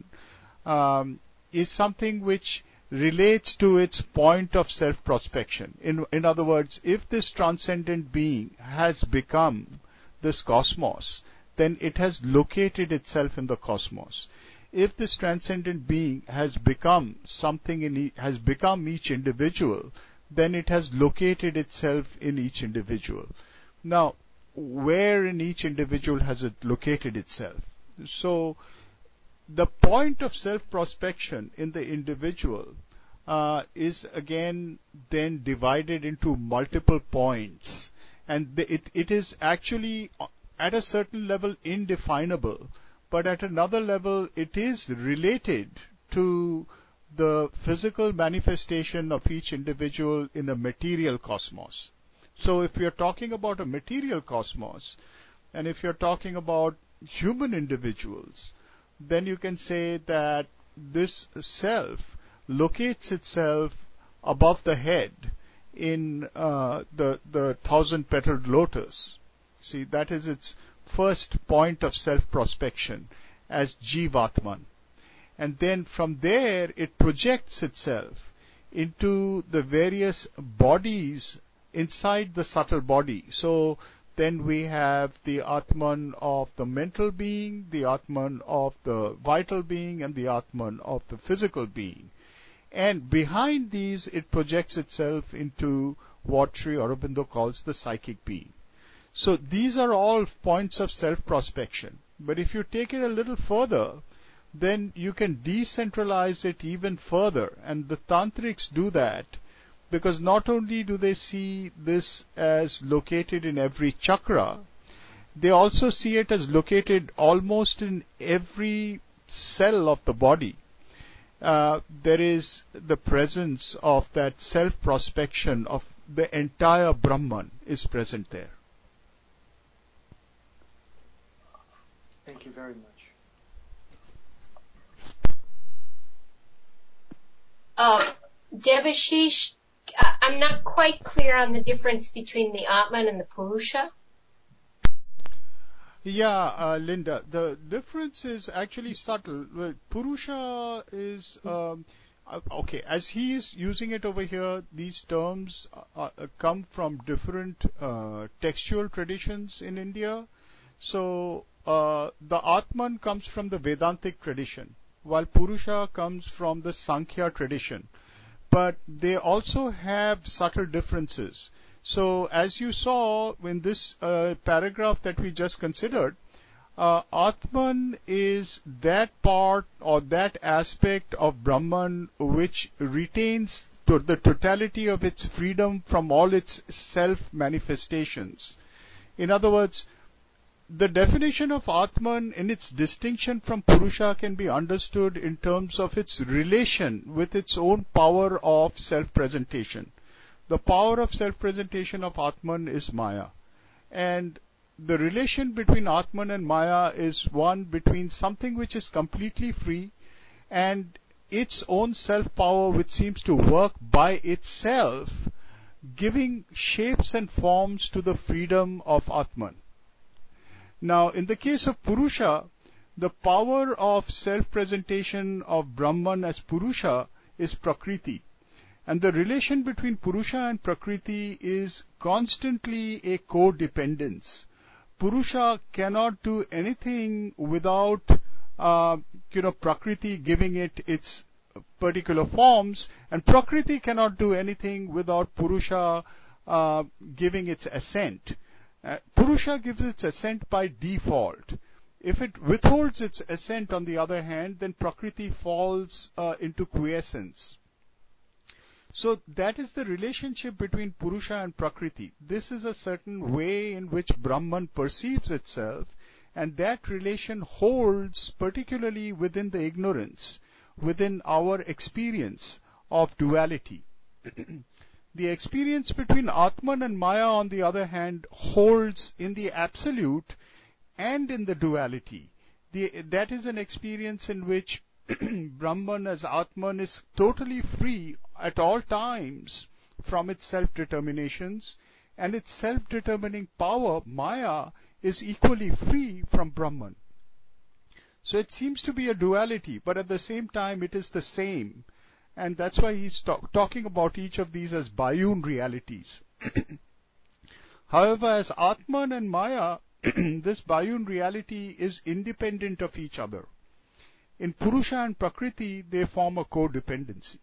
Speaker 1: is something which relates to its point of self-prospection. In other words, if this transcendent being has become this cosmos, then it has located itself in the cosmos. If this transcendent being has become something has become each individual, then it has located itself in each individual. Now, where in each individual has it located itself? So, the point of self-prospection in the individual is again then divided into multiple points, and it is actually at a certain level indefinable, but at another level it is related to the physical manifestation of each individual in a material cosmos. So if you're talking about a material cosmos, and if you're talking about human individuals, then you can say that this self locates itself above the head in the 1,000-petaled lotus. See, that is its first point of self-prospection as Jivatman. And then from there it projects itself into the various bodies inside the subtle body. So then we have the Atman of the mental being, the Atman of the vital being, and the Atman of the physical being. And behind these, it projects itself into what Sri Aurobindo calls the psychic being. So these are all points of self-prospection. But if you take it a little further, then you can decentralize it even further. And the Tantrics do that, because not only do they see this as located in every chakra, they also see it as located almost in every cell of the body. There is the presence of that self-prospection of the entire Brahman is present there.
Speaker 5: Thank you very much.
Speaker 7: Debashish, I'm not quite clear on the difference between the Atman and the Purusha.
Speaker 1: Yeah, Linda, the difference is actually subtle. Purusha is, okay, as he is using it over here, these terms come from different textual traditions in India. So, the Atman comes from the Vedantic tradition, while Purusha comes from the Sankhya tradition. But they also have subtle differences. So, as you saw in this paragraph that we just considered, Atman is that part or that aspect of Brahman which retains the totality of its freedom from all its self-manifestations. In other words, the definition of Atman in its distinction from Purusha can be understood in terms of its relation with its own power of self-presentation. The power of self-presentation of Atman is Maya. And the relation between Atman and Maya is one between something which is completely free and its own self-power which seems to work by itself, giving shapes and forms to the freedom of Atman. Now, in the case of Purusha, the power of self-presentation of Brahman as Purusha is Prakriti. And the relation between Purusha and Prakriti is constantly a codependence. Purusha cannot do anything without, Prakriti giving it its particular forms, and Prakriti cannot do anything without Purusha giving its assent. Purusha gives its assent by default. If it withholds its assent, on the other hand, then Prakriti falls into quiescence. So that is the relationship between Purusha and Prakriti. This is a certain way in which Brahman perceives itself, and that relation holds particularly within the ignorance, within our experience of duality. The experience between Atman and Maya, on the other hand, holds in the absolute and in the duality. That is an experience in which Brahman as Atman is totally free at all times from its self-determinations, and its self-determining power, Maya, is equally free from Brahman. So it seems to be a duality, but at the same time it is the same. And that's why he's talking about each of these as Bayun realities. However, as Atman and Maya, this Bayun reality is independent of each other. In Purusha and Prakriti, they form a codependency.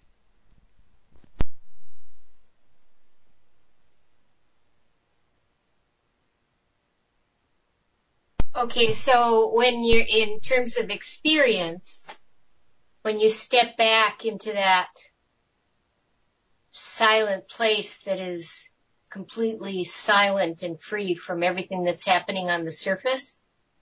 Speaker 7: Okay, so when you're in terms of experience, when you step back into that silent place that is completely silent and free from everything that's happening on the surface,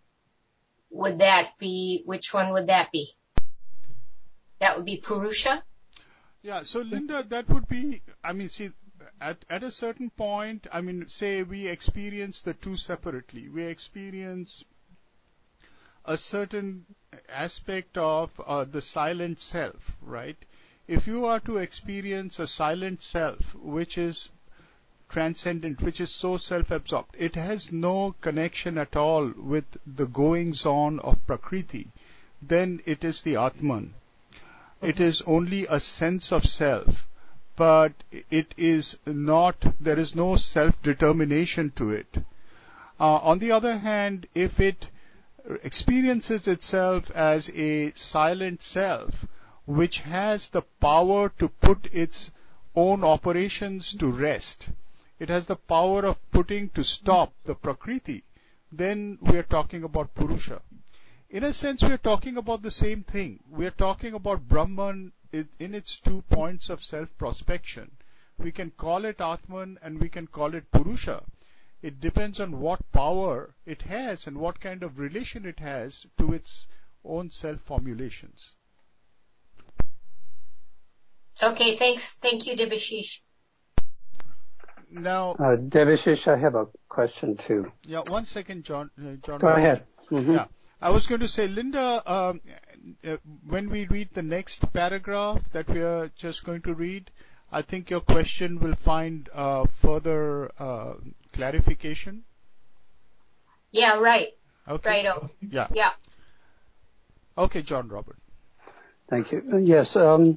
Speaker 7: which one would that be? That would be Purusha?
Speaker 1: Yeah, so Linda, that would be, at a certain point, say we experience the two separately. We experience a certain aspect of the silent self, right? If you are to experience a silent self, which is transcendent, which is so self-absorbed, it has no connection at all with the goings-on of Prakriti, then it is the Atman. It is only a sense of self, but it is not, there is no self-determination to it. On the other hand, if it experiences itself as a silent self, which has the power to put its own operations to rest, it has the power of putting to stop the Prakriti, then we are talking about Purusha. In a sense, we are talking about the same thing. We are talking about Brahman in its 2 points of self-prospection. We can call it Atman and we can call it Purusha. It depends on what power it has and what kind of relation it has to its own self-formulations.
Speaker 7: Okay, thanks. Thank you, Debashish.
Speaker 1: Now,
Speaker 4: Debashish, I have a question too.
Speaker 1: Yeah, 1 second, John.
Speaker 4: Go ahead. Mm-hmm.
Speaker 1: Yeah, I was going to say, Linda, when we read the next paragraph that we are just going to read, I think your question will find further clarification.
Speaker 7: Yeah, right.
Speaker 1: Okay.
Speaker 7: Righto.
Speaker 1: Yeah.
Speaker 7: Yeah.
Speaker 1: Okay, John Robert.
Speaker 4: Thank you. Yes,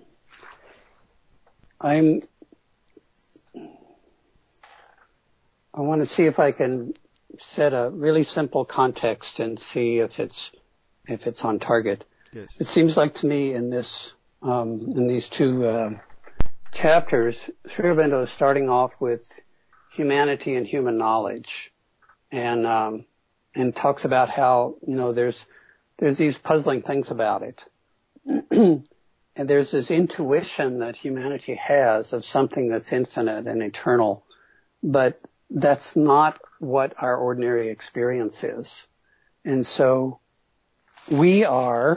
Speaker 4: I want to see if I can set a really simple context and see if it's on target.
Speaker 1: Yes.
Speaker 4: It seems like to me in these two chapters, Sri Aurobindo is starting off with humanity and human knowledge, and talks about how there's these puzzling things about it, and there's this intuition that humanity has of something that's infinite and eternal, but that's not what our ordinary experience is. And so we are,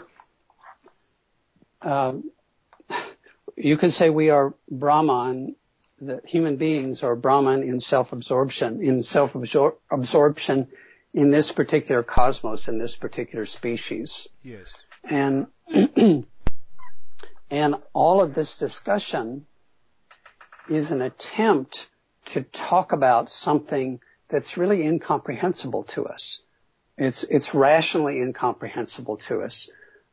Speaker 4: you could say we are Brahman, that human beings are Brahman in self-absorption in this particular cosmos, in this particular species.
Speaker 1: Yes.
Speaker 4: And all of this discussion is an attempt to talk about something that's really incomprehensible to us. It's rationally incomprehensible to us,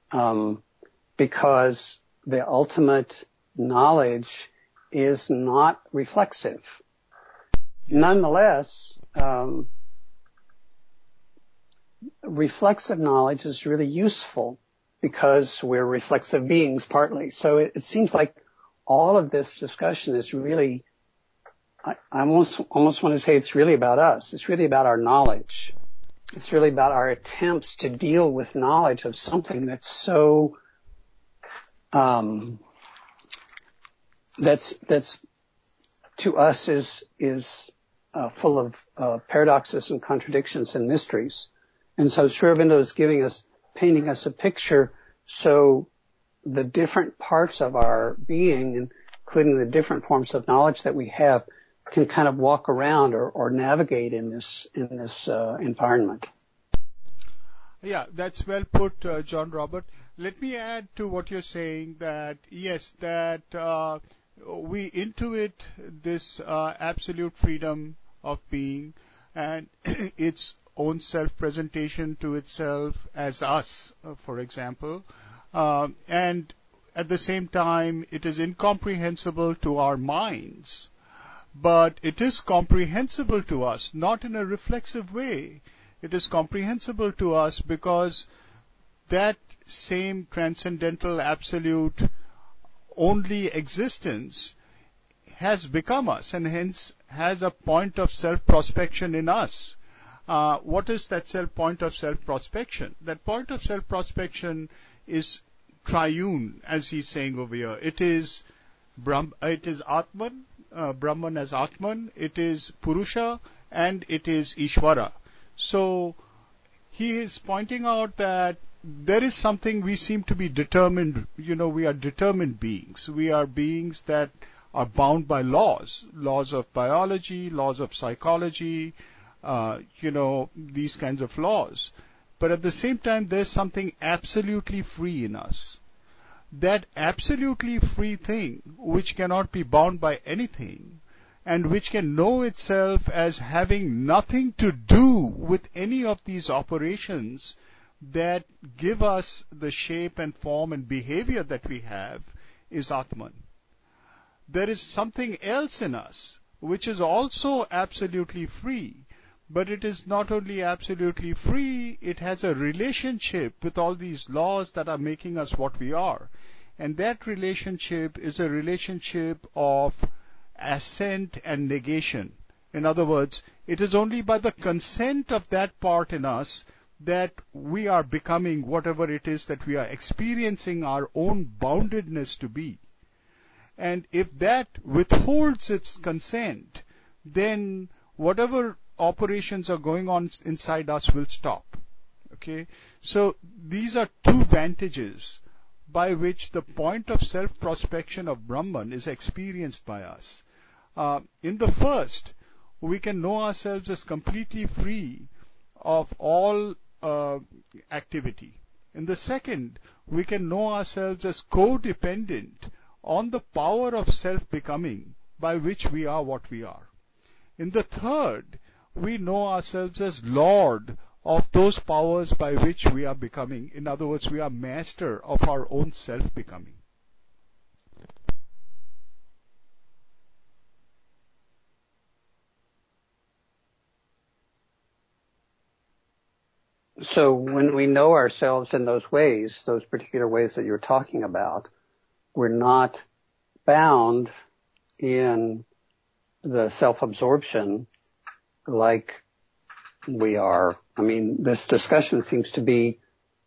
Speaker 4: because the ultimate knowledge is not reflexive. Nonetheless, reflexive knowledge is really useful because we're reflexive beings partly. So it seems like all of this discussion is really, I almost want to say it's really about us. It's really about our knowledge. It's really about our attempts to deal with knowledge of something that's so, that's to us is full of paradoxes and contradictions and mysteries. And so Sri Aurobindo is painting us a picture so the different parts of our being, including the different forms of knowledge that we have, can kind of walk around or navigate in this environment.
Speaker 1: Yeah, that's well put, John Robert. Let me add to what you're saying that, yes, that we intuit this absolute freedom of being, and its own self-presentation to itself as us, for example, and at the same time it is incomprehensible to our minds, but it is comprehensible to us, not in a reflexive way. It is comprehensible to us because that same transcendental absolute only existence has become us and hence has a point of self-prospection in us. What is that point of self-prospection? That point of self-prospection is triune, as he's saying over here. It is Atman, Brahman as Atman, it is Purusha, and it is Ishvara. So he is pointing out that there is something we seem to be determined, we are determined beings. We are beings that are bound by laws of biology, laws of psychology, these kinds of laws. But at the same time, there's something absolutely free in us. That absolutely free thing, which cannot be bound by anything, and which can know itself as having nothing to do with any of these operations that give us the shape and form and behavior that we have, is Atman. There is something else in us which is also absolutely free, but it is not only absolutely free, it has a relationship with all these laws that are making us what we are. And that relationship is a relationship of assent and negation. In other words, it is only by the consent of that part in us that we are becoming whatever it is that we are experiencing our own boundedness to be. And if that withholds its consent, then whatever operations are going on inside us will stop. Okay? So these are two vantages by which the point of self-prospection of Brahman is experienced by us. In the first, we can know ourselves as completely free of all activity. In the second, we can know ourselves as codependent on the power of self-becoming by which we are what we are. In the third, we know ourselves as Lord of those powers by which we are becoming. In other words, we are master of our own self-becoming.
Speaker 4: So when we know ourselves in those ways, those particular ways that you're talking about, we're not bound in the self-absorption like we are. I mean, this discussion seems to be,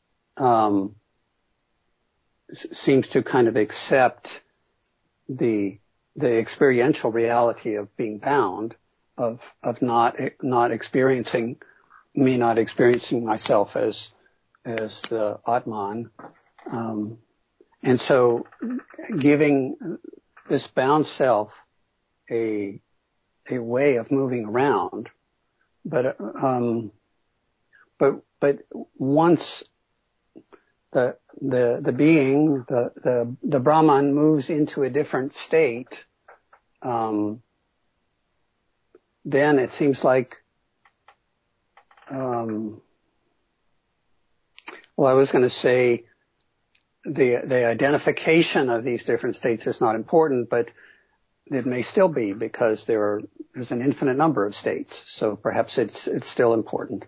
Speaker 4: seems to kind of accept the experiential reality of being bound, of not experiencing myself as the Atman. And so giving this bound self a way of moving around, but once the being, the Brahman moves into a different state, then it seems like, well, I was going to say the identification of these different states is not important, but it may still be because there's an infinite number of states. So perhaps it's still important.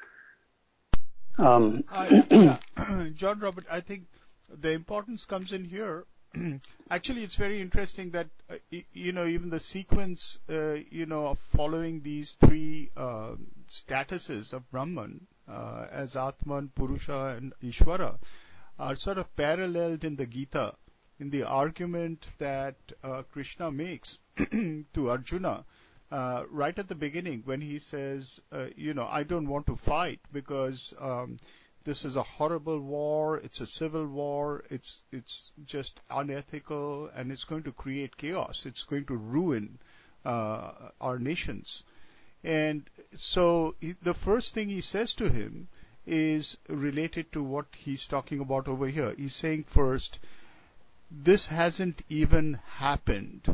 Speaker 1: John Robert, I think the importance comes in here. Actually, it's very interesting that, even the sequence, of following these three statuses of Brahman as Atman, Purusha, and Ishvara are sort of paralleled in the Gita, in the argument that Krishna makes to Arjuna right at the beginning when he says, I don't want to fight because this is a horrible war, it's a civil war, it's just unethical, and it's going to create chaos, it's going to ruin our nations. And so the first thing he says to him is related to what he's talking about over here. He's saying first, this hasn't even happened.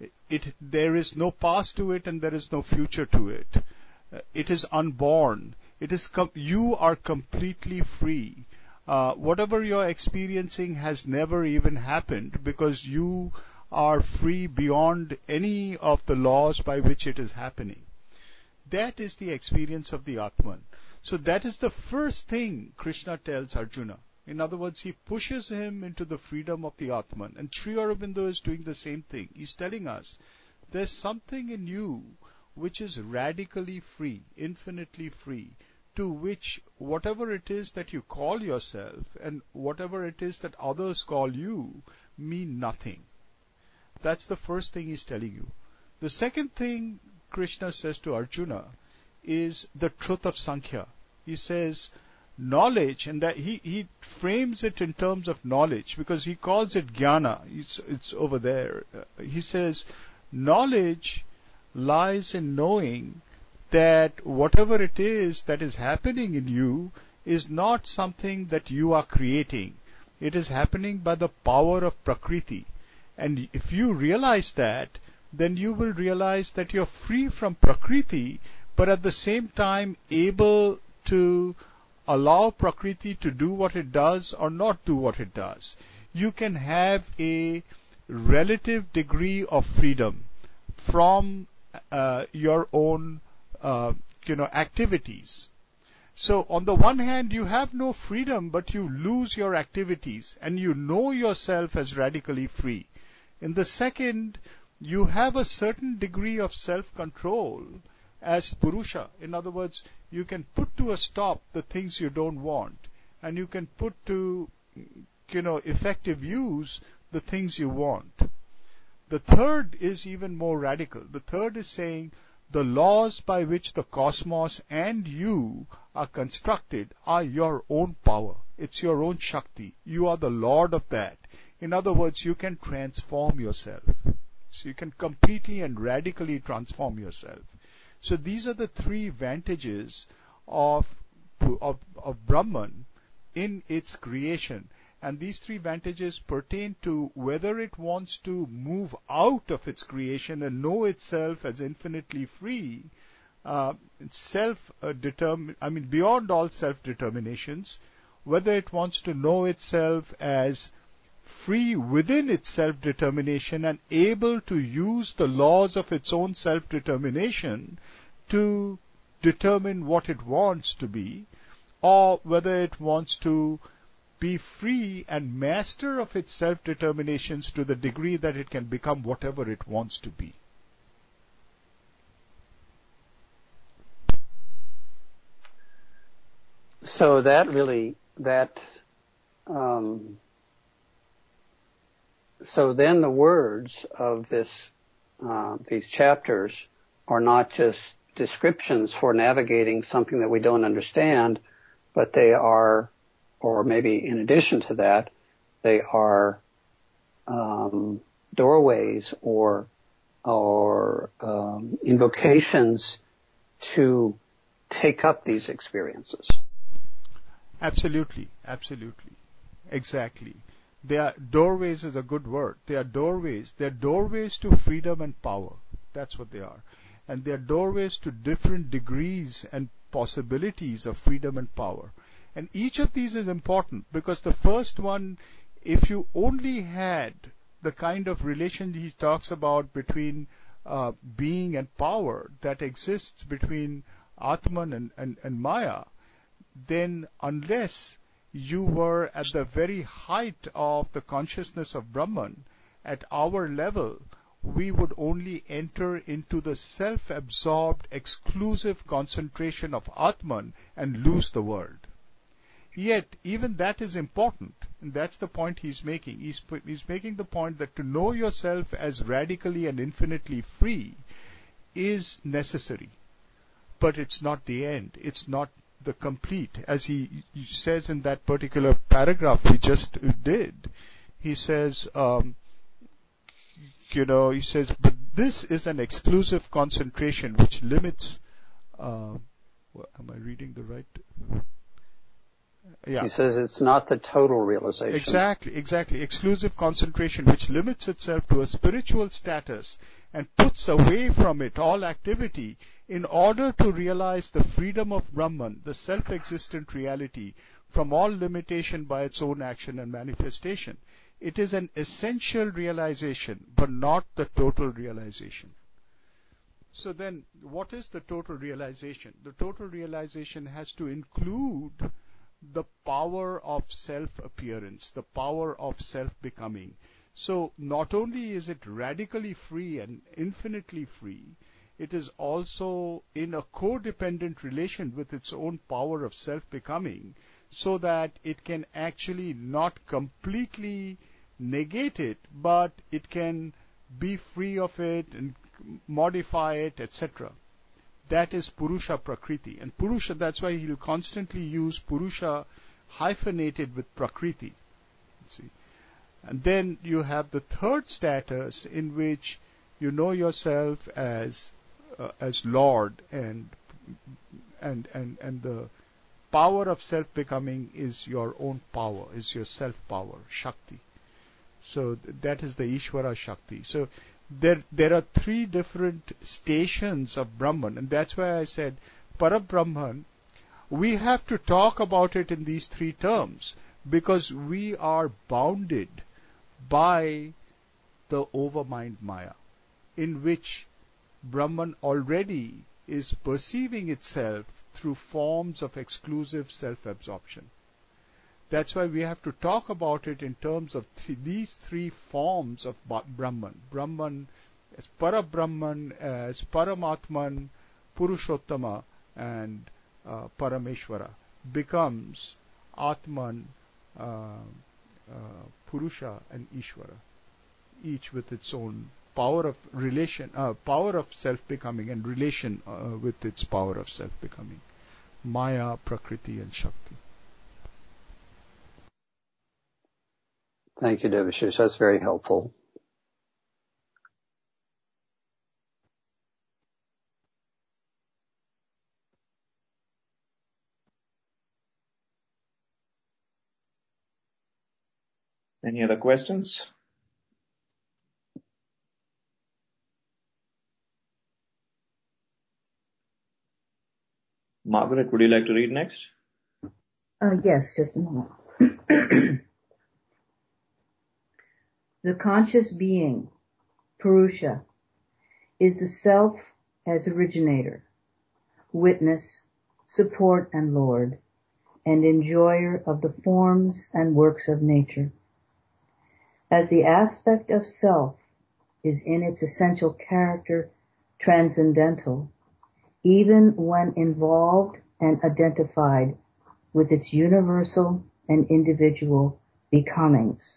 Speaker 1: There is no past to it and there is no future to it. It is unborn. You are completely free. Whatever you're experiencing has never even happened because you are free beyond any of the laws by which it is happening. That is the experience of the Atman. So that is the first thing Krishna tells Arjuna. In other words, he pushes him into the freedom of the Atman. And Sri Aurobindo is doing the same thing. He's telling us there's something in you which is radically free, infinitely free, to which whatever it is that you call yourself and whatever it is that others call you mean nothing. That's the first thing he's telling you. The second thing Krishna says to Arjuna is the truth of Sankhya. He says knowledge, and that he frames it in terms of knowledge because he calls it jnana. It's over there. He says knowledge lies in knowing that whatever it is that is happening in you is not something that you are creating. It is happening by the power of Prakriti. And if you realize that, then you will realize that you're free from Prakriti, but at the same time able to allow Prakriti to do what it does or not do what it does. You can have a relative degree of freedom from your own activities. So on the one hand, you have no freedom, but you lose your activities and you know yourself as radically free. In the second, you have a certain degree of self-control as Purusha. In other words, you can put to a stop the things you don't want, and you can put to, effective use the things you want. The third is even more radical. The third is saying the laws by which the cosmos and you are constructed are your own power. It's your own Shakti. You are the Lord of that. In other words, you can transform yourself. So you can completely and radically transform yourself. So these are the three advantages of Brahman in its creation. And these three advantages pertain to whether it wants to move out of its creation and know itself as infinitely free, beyond all self-determinations, whether it wants to know itself as free within its self-determination and able to use the laws of its own self-determination to determine what it wants to be, or whether it wants to be free and master of its self-determinations to the degree that it can become whatever it wants to be.
Speaker 4: So so then the words of these chapters are not just descriptions for navigating something that we don't understand, but they are, or maybe in addition to that, they are doorways or invocations to take up these experiences.
Speaker 1: Absolutely. Exactly. Doorways is a good word. They are doorways. They are doorways to freedom and power. That's what they are. And they are doorways to different degrees and possibilities of freedom and power. And each of these is important because the first one, if you only had the kind of relation he talks about between being and power that exists between Atman and Maya, then unless you were at the very height of the consciousness of Brahman, at our level, we would only enter into the self-absorbed, exclusive concentration of Atman and lose the world. Yet, even that is important, and that's the point he's making. He's making the point that to know yourself as radically and infinitely free is necessary, but it's not the end. It's not the complete, as he says in that particular paragraph we just did. He says, but this is an exclusive concentration which limits. Am I reading the right? Yeah.
Speaker 4: He says it's not the total realization.
Speaker 1: Exactly. Exclusive concentration, which limits itself to a spiritual status and puts away from it all activity in order to realize the freedom of Brahman, the self-existent reality, from all limitation by its own action and manifestation. It is an essential realization, but not the total realization. So then, what is the total realization? The total realization has to include the power of self-appearance, the power of self-becoming. So not only is it radically free and infinitely free, it is also in a codependent relation with its own power of self-becoming, so that it can actually not completely negate it, but it can be free of it and modify it, etc. That is Purusha Prakriti. And Purusha, that's why he'll constantly use Purusha hyphenated with Prakriti. See? And then you have the third status in which you know yourself as Lord, and the power of self-becoming is your own power, is your self-power, Shakti. So that is the Ishvara Shakti. So there are three different stations of Brahman, and that's why I said Parabrahman. We have to talk about it in these three terms because we are bounded by the overmind Maya, in which Brahman already is perceiving itself through forms of exclusive self-absorption. That's why we have to talk about it in terms of these three forms of Brahman. Brahman as Parabrahman, as Paramatman, Purushottama, and Parameshwara becomes Atman, Purusha, and Ishvara, each with its own power of relation, power of self-becoming, and relation with its power of self-becoming. Maya, Prakriti, and Shakti.
Speaker 4: Thank you, Debashish. That's very helpful.
Speaker 2: Any other questions? Margaret, would you like to read next?
Speaker 8: Yes, just a moment. The conscious being, Purusha, is the self as originator, witness, support and lord, and enjoyer of the forms and works of nature. As the aspect of self is in its essential character transcendental, even when involved and identified with its universal and individual becomings.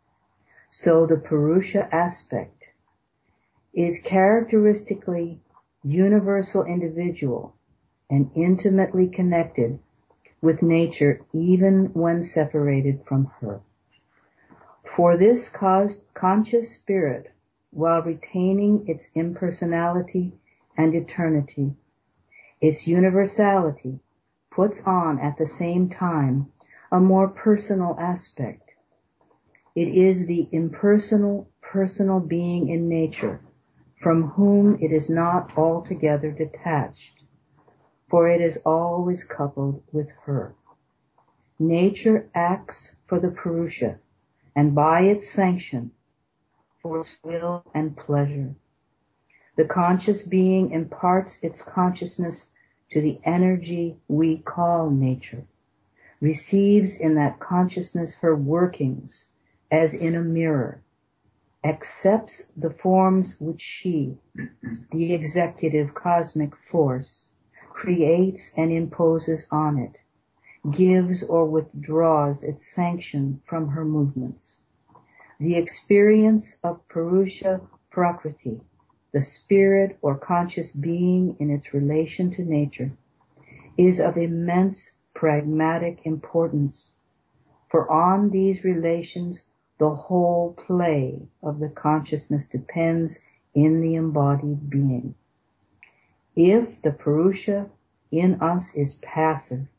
Speaker 8: So the Purusha aspect is characteristically universal individual and intimately connected with nature even when separated from her. For this conscious spirit, while retaining its impersonality and eternity, its universality puts on at the same time a more personal aspect. It is the impersonal, personal being in nature from whom it is not altogether detached, for it is always coupled with her. Nature acts for the Purusha, and by its sanction, for its will and pleasure. The conscious being imparts its consciousness to the energy we call nature, receives in that consciousness her workings as in a mirror, accepts the forms which she, the executive cosmic force, creates and imposes on it, gives or withdraws its sanction from her movements. The experience of Purusha Prakriti, the spirit or conscious being in its relation to nature, is of immense pragmatic importance, for on these relations the whole play of the consciousness depends in the embodied being. If the Purusha in us is passive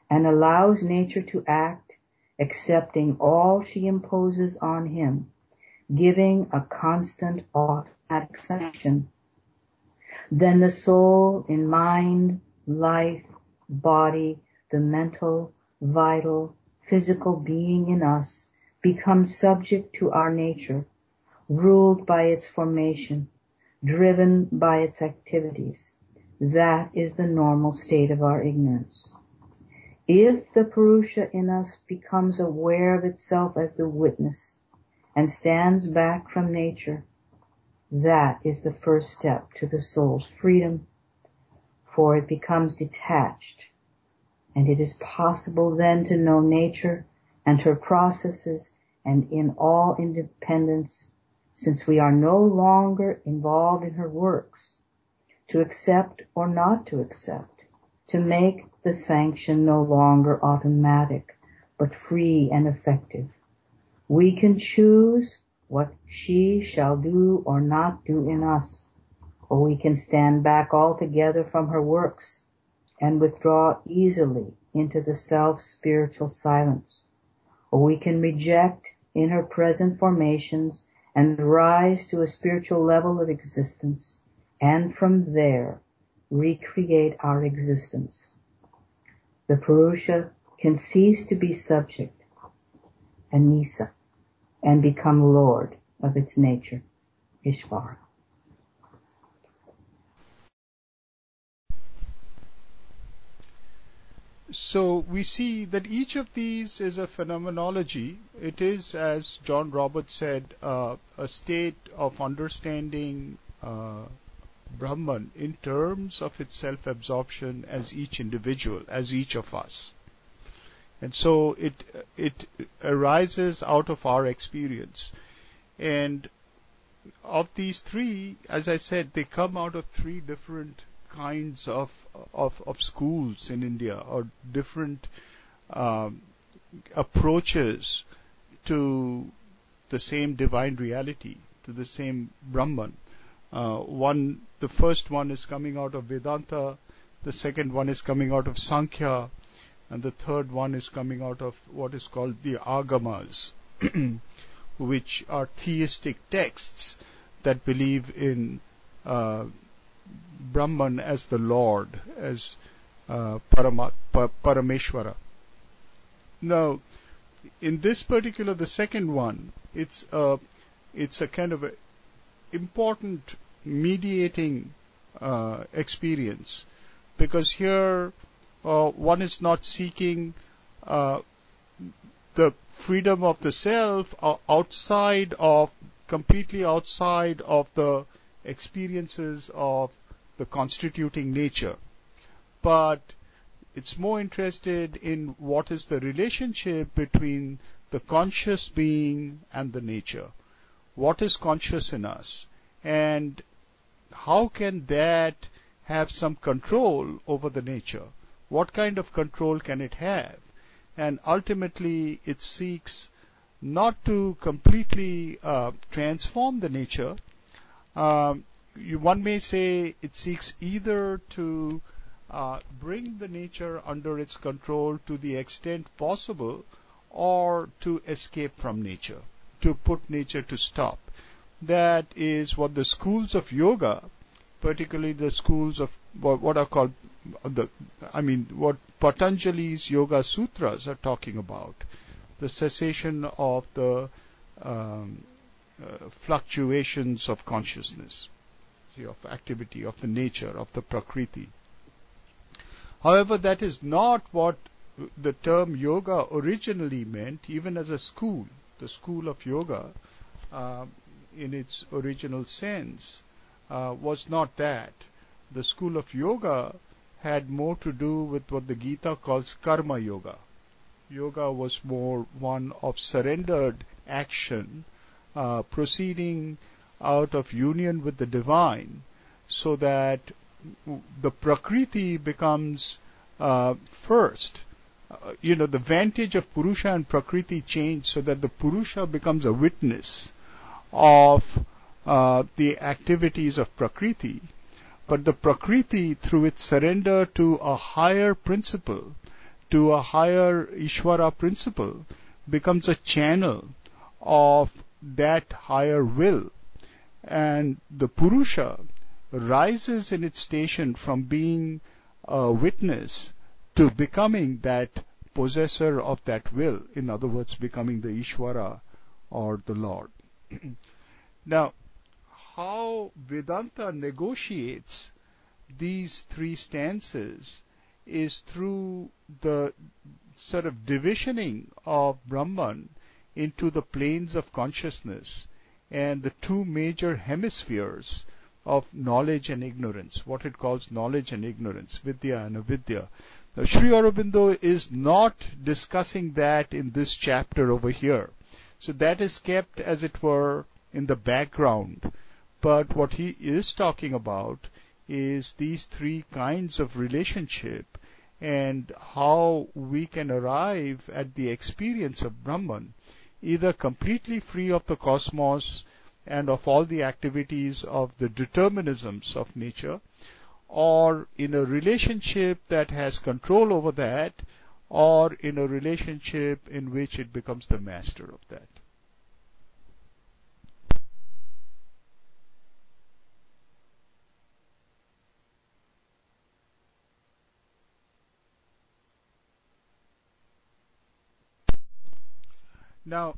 Speaker 8: and allows nature to act, accepting all she imposes on him, giving a constant automatic sanction, then the soul in mind, life, body, the mental, vital, physical being in us becomes subject to our nature, ruled by its formation, driven by its activities. That is the normal state of our ignorance. If the Purusha in us becomes aware of itself as the witness and stands back from nature, that is the first step to the soul's freedom, for it becomes detached, and it is possible then to know nature and her processes and in all independence, since we are no longer involved in her works, to accept or not to accept, to make the sanction no longer automatic, but free and effective. We can choose what she shall do or not do in us, or we can stand back altogether from her works and withdraw easily into the self-spiritual silence, or we can reject in her present formations and rise to a spiritual level of existence, and from there recreate our existence. The Purusha can cease to be subject, Anisa, and become Lord of its nature, Ishvara.
Speaker 1: So we see that each of these is a phenomenology. It is, as John Roberts said, a state of understanding Brahman in terms of its self-absorption as each individual, as each of us. And so it arises out of our experience. And of these three, as I said, they come out of three different kinds of schools in India, or different approaches to the same divine reality, to the same Brahman. The first one is coming out of Vedanta, the second one is coming out of Sankhya, and the third one is coming out of what is called the Agamas, which are theistic texts that believe in Brahman as the Lord, as Parameshwara. Now, in this particular, the second one, it's a kind of a important mediating experience, because here one is not seeking the freedom of the self completely outside of the experiences of the constituting nature, but it's more interested in what is the relationship between the conscious being and the nature. What is conscious in us, and how can that have some control over the nature? What kind of control can it have? And ultimately it seeks not to completely transform the nature. One may say it seeks either to bring the nature under its control to the extent possible, or to escape from nature, to put nature to stop. That is what the schools of yoga, particularly the schools of what are called what Patanjali's Yoga Sutras are talking about, the cessation of the fluctuations of consciousness, of activity, of the nature, of the Prakriti. However, that is not what the term yoga originally meant, even as a school. The school of yoga, in its original sense, was not that. The school of yoga had more to do with what the Gita calls karma yoga. Yoga was more one of surrendered action, proceeding out of union with the divine, so that the Prakriti becomes first. The vantage of Purusha and Prakriti change, so that the Purusha becomes a witness of the activities of Prakriti. But the Prakriti, through its surrender to a higher principle, to a higher Ishvara principle, becomes a channel of that higher will. And the Purusha rises in its station from being a witness to becoming that possessor of that will. In other words, becoming the Ishvara or the Lord. Now, how Vedanta negotiates these three stances is through the sort of divisioning of Brahman into the planes of consciousness and the two major hemispheres of knowledge and ignorance, what it calls knowledge and ignorance, Vidya and Avidya. Now, Sri Aurobindo is not discussing that in this chapter over here. So that is kept, as it were, in the background. But what he is talking about is these three kinds of relationship and how we can arrive at the experience of Brahman, either completely free of the cosmos and of all the activities of the determinisms of nature, or in a relationship that has control over that, or in a relationship in which it becomes the master of that. Now,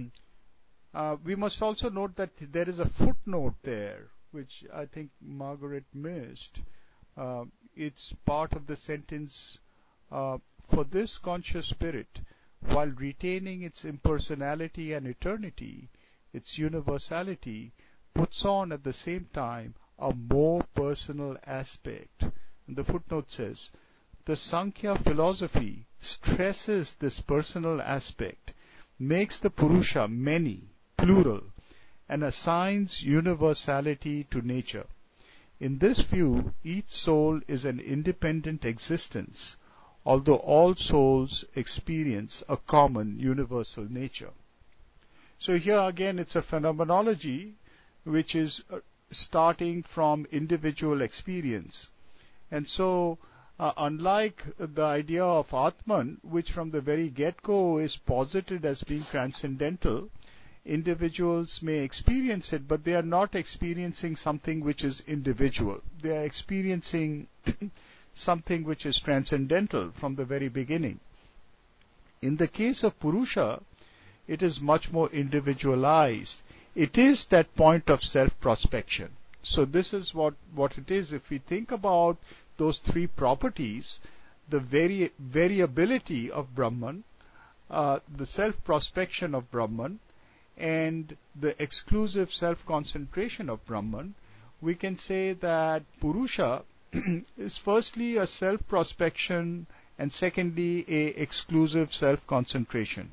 Speaker 1: we must also note that there is a footnote there, which I think Margaret missed. It's part of the sentence, for this conscious spirit, while retaining its impersonality and eternity, its universality, puts on at the same time a more personal aspect. And the footnote says, the Sankhya philosophy stresses this personal aspect, makes the Purusha many, plural, and assigns universality to nature. In this view, each soul is an independent existence, although all souls experience a common universal nature. So here again it's a phenomenology which is starting from individual experience. And so unlike the idea of Atman, which from the very get-go is posited as being transcendental, individuals may experience it, but they are not experiencing something which is individual. They are experiencing something which is transcendental from the very beginning. In the case of Purusha, it is much more individualized. It is that point of self-prospection. So this is what it is. If we think about those three properties, the variability of Brahman, the self-prospection of Brahman, and the exclusive self-concentration of Brahman, we can say that Purusha is firstly a self-prospection and secondly a exclusive self-concentration.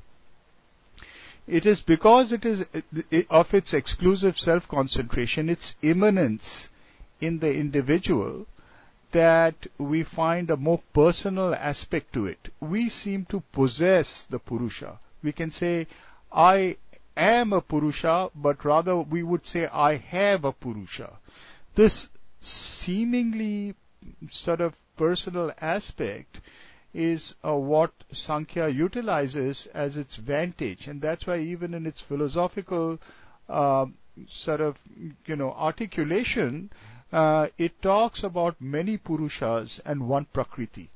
Speaker 1: It is because it is of its exclusive self-concentration, its immanence in the individual, that we find a more personal aspect to it. We seem to possess the Purusha. We can say, I am a Purusha, but rather we would say, I have a Purusha. This seemingly sort of personal aspect is what Sankhya utilizes as its vantage, and that's why even in its philosophical sort of articulation, it talks about many Purushas and one Prakriti.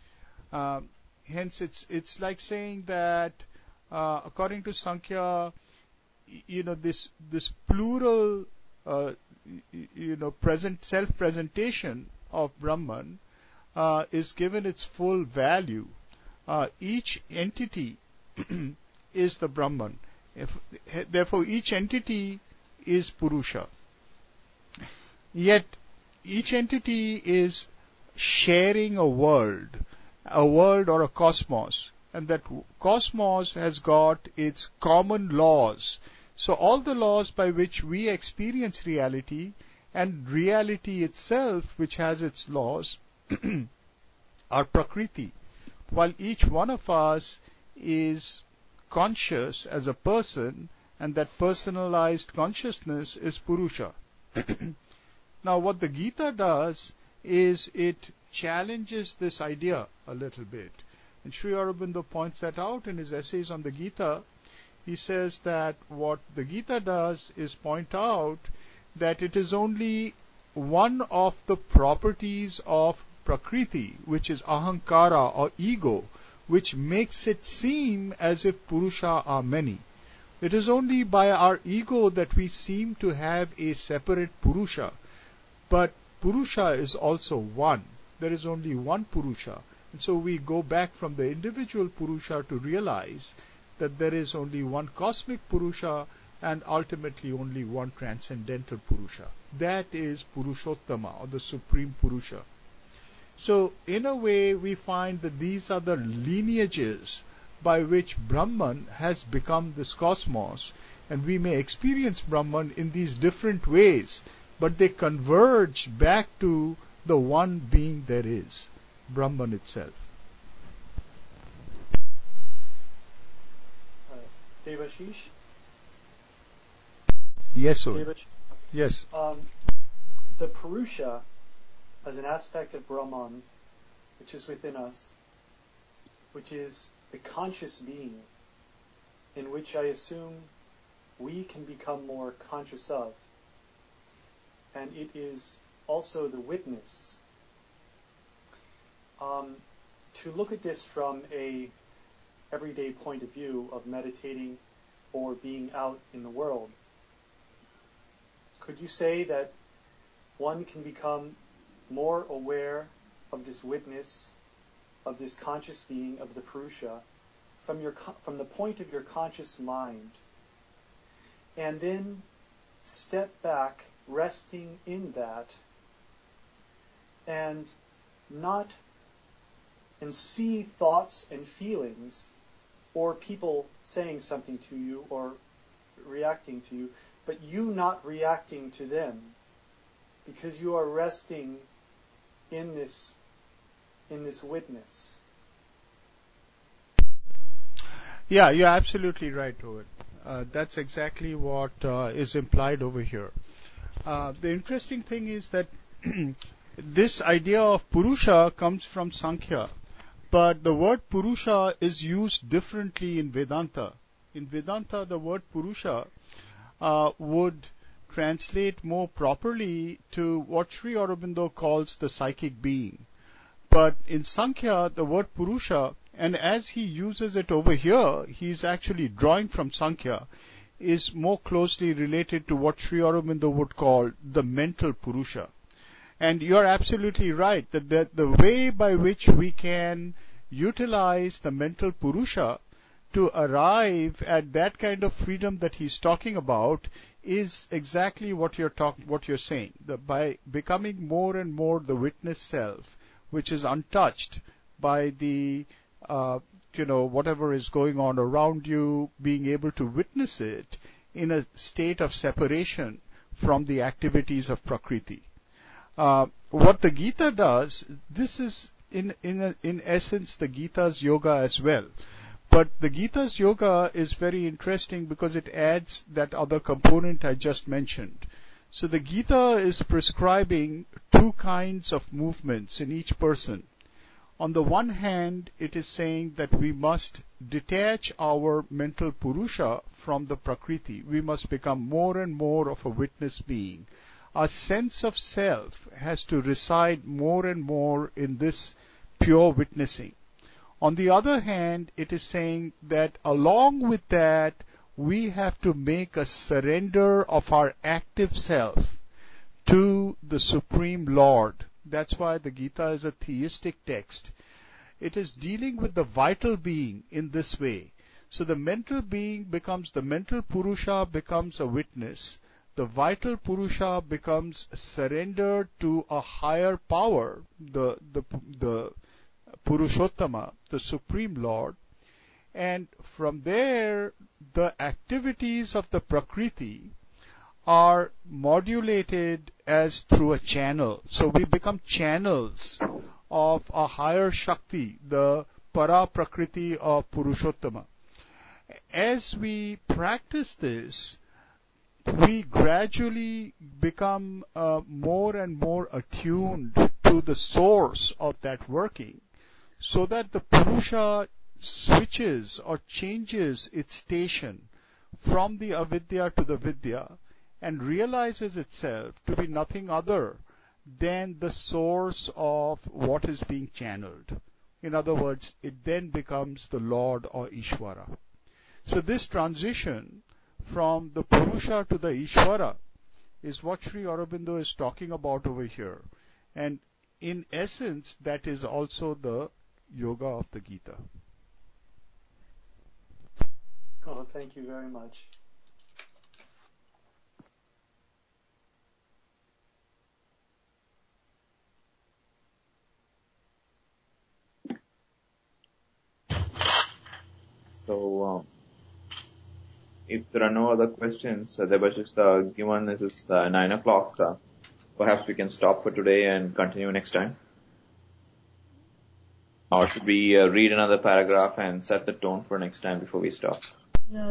Speaker 1: Hence, it's like saying that according to Sankhya, this plural self-presentation of Brahman is given its full value. Each entity is the Brahman. Therefore, each entity is Purusha. Yet, each entity is sharing a world or a cosmos, and that cosmos has got its common laws. So all the laws by which we experience reality, and reality itself, which has its laws, are Prakriti, while each one of us is conscious as a person, and that personalized consciousness is Purusha. Now, what the Gita does is it challenges this idea a little bit. And Sri Aurobindo points that out in his essays on the Gita. He says that what the Gita does is point out that it is only one of the properties of Prakriti, which is ahankara or ego, which makes it seem as if Purusha are many. It is only by our ego that we seem to have a separate Purusha. But Purusha is also one. There is only one Purusha. And so we go back from the individual Purusha to realize that there is only one cosmic Purusha and ultimately only one transcendental Purusha. That is Purushottama, or the Supreme Purusha. So in a way we find that these are the lineages by which Brahman has become this cosmos, and we may experience Brahman in these different ways, but they converge back to the one being there is, Brahman itself.
Speaker 5: Devashish?
Speaker 1: Yes, sir.
Speaker 5: Devashish?
Speaker 1: Yes.
Speaker 5: The Purusha, as an aspect of Brahman, which is within us, which is the conscious being, in which I assume we can become more conscious of. And it is also the witness. To look at this from a everyday point of view of meditating or being out in the world, could you say that one can become more aware of this witness, of this conscious being, of the Purusha, from the point of your conscious mind, and then step back, resting in that, and see thoughts and feelings, or people saying something to you or reacting to you, but you not reacting to them, because you are resting in this witness?
Speaker 1: Yeah, you're absolutely right, Owen. That's exactly what is implied over here. The interesting thing is that this idea of Purusha comes from Sankhya, but the word Purusha is used differently in Vedanta. In Vedanta, the word Purusha would translate more properly to what Sri Aurobindo calls the psychic being. But in Sankhya, the word Purusha, and as he uses it over here, he's actually drawing from Sankhya, is more closely related to what Sri Aurobindo would call the mental Purusha. And you're absolutely right that the way by which we can utilize the mental Purusha to arrive at that kind of freedom that he's talking about is exactly what you're saying. By becoming more and more the witness self, which is untouched by the whatever is going on around you, being able to witness it in a state of separation from the activities of Prakriti. What the Gita does, this is in essence the Gita's yoga as well. But the Gita's yoga is very interesting because it adds that other component I just mentioned. So the Gita is prescribing two kinds of movements in each person. On the one hand, it is saying that we must detach our mental Purusha from the Prakriti. We must become more and more of a witness being. Our sense of self has to reside more and more in this pure witnessing. On the other hand, it is saying that along with that, we have to make a surrender of our active self to the Supreme Lord. That's why the Gita is a theistic text. It is dealing with the vital being in this way. So the mental being becomes, the mental Purusha becomes a witness. The vital Purusha becomes surrendered to a higher power, the Purushottama, the Supreme Lord. And from there, the activities of the Prakriti are modulated as through a channel. So we become channels of a higher Shakti, the Para Prakriti of Purushottama. As we practice this, we gradually become more and more attuned to the source of that working, so that the Purusha switches or changes its station from the avidya to the vidya and realizes itself to be nothing other than the source of what is being channeled. In other words, it then becomes the Lord or Ishvara. So this transition from the Purusha to the Ishvara is what Sri Aurobindo is talking about over here. And in essence, that is also the yoga of the Gita.
Speaker 5: Oh, thank you very much.
Speaker 2: So, if there are no other questions, Debashis, given it is 9 o'clock, perhaps we can stop for today and continue next time. Or should we read another paragraph and set the tone for next time before we stop?
Speaker 3: No.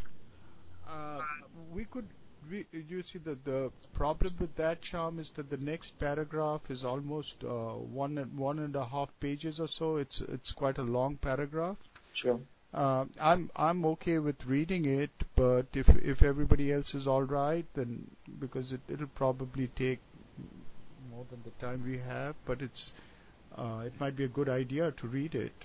Speaker 1: We could, you see, the problem with that, Shyam, is that the next paragraph is almost 1.5 pages or so. It's quite a long paragraph.
Speaker 2: Sure.
Speaker 1: I'm okay with reading it, but if everybody else is all right, then because it'll probably take more than the time we have, but it might be a good idea to read it.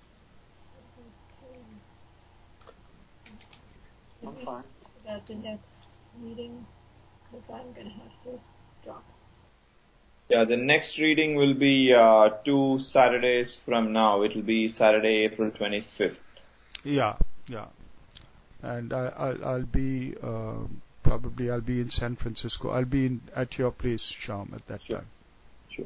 Speaker 5: I'm fine.
Speaker 3: About the next meeting, because I'm going to have to drop.
Speaker 2: Yeah, the next reading will be 2 Saturdays from now. It will be Saturday, April 25th.
Speaker 1: Yeah. And I'll be probably I'll be in San Francisco. I'll be at your place, Shyam, at that time.
Speaker 2: Sure.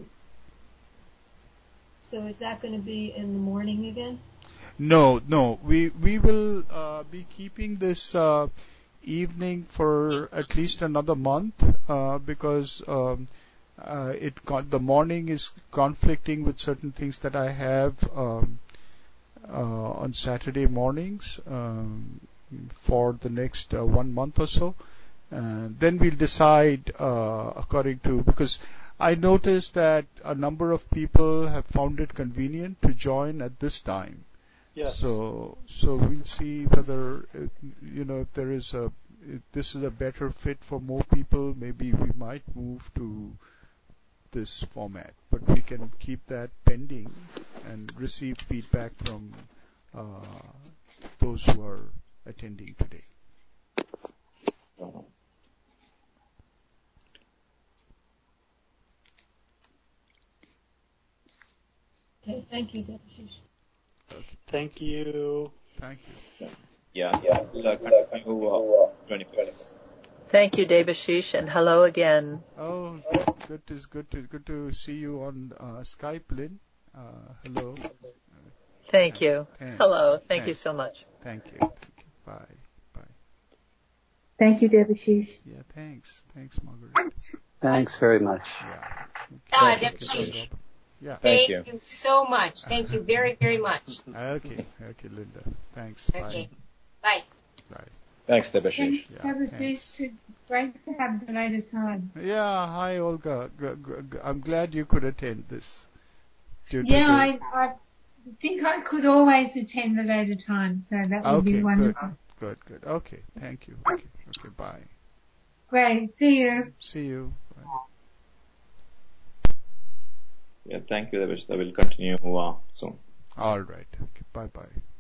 Speaker 3: So is that going to be in the morning again?
Speaker 1: No. We will be keeping this evening for at least another month because the morning is conflicting with certain things that I have on Saturday mornings for the next 1 month or so. Then we'll decide according to, because I noticed that a number of people have found it convenient to join at this time.
Speaker 5: Yes.
Speaker 1: So we'll see whether if this is a better fit for more people. Maybe we might move to this format, but we can keep that pending and receive feedback from those who are attending today.
Speaker 3: Okay, thank you, Debashish.
Speaker 1: Okay.
Speaker 5: Thank you.
Speaker 1: Thank you.
Speaker 2: Yeah. We'll continue 25th.
Speaker 9: Thank you, Debashish, and hello again.
Speaker 1: Oh, good to see you on Skype, Lynn. Hello.
Speaker 9: Thank you.
Speaker 1: Thanks.
Speaker 9: Hello. Thank you so much.
Speaker 1: Thank you. Bye.
Speaker 8: Thank you, Debashish.
Speaker 1: Yeah, thanks, Margaret.
Speaker 4: Thanks very much.
Speaker 1: Yeah.
Speaker 7: Debashish.
Speaker 1: Yeah.
Speaker 7: Thank you so much. Thank you very, very much.
Speaker 1: Okay, Linda. Thanks.
Speaker 7: Okay. Bye.
Speaker 1: Bye.
Speaker 10: Thanks, Debashish.
Speaker 1: Yeah, thanks.
Speaker 11: Great to have the later time.
Speaker 1: Yeah, hi Olga. I'm glad you could attend this.
Speaker 11: I think I could always attend the later time, so that would be wonderful.
Speaker 1: Good. Okay, thank you. Okay, bye.
Speaker 11: Great. See you.
Speaker 1: See you. Bye.
Speaker 2: Yeah, thank you, Debashish. We'll continue soon.
Speaker 1: All right. Okay, bye.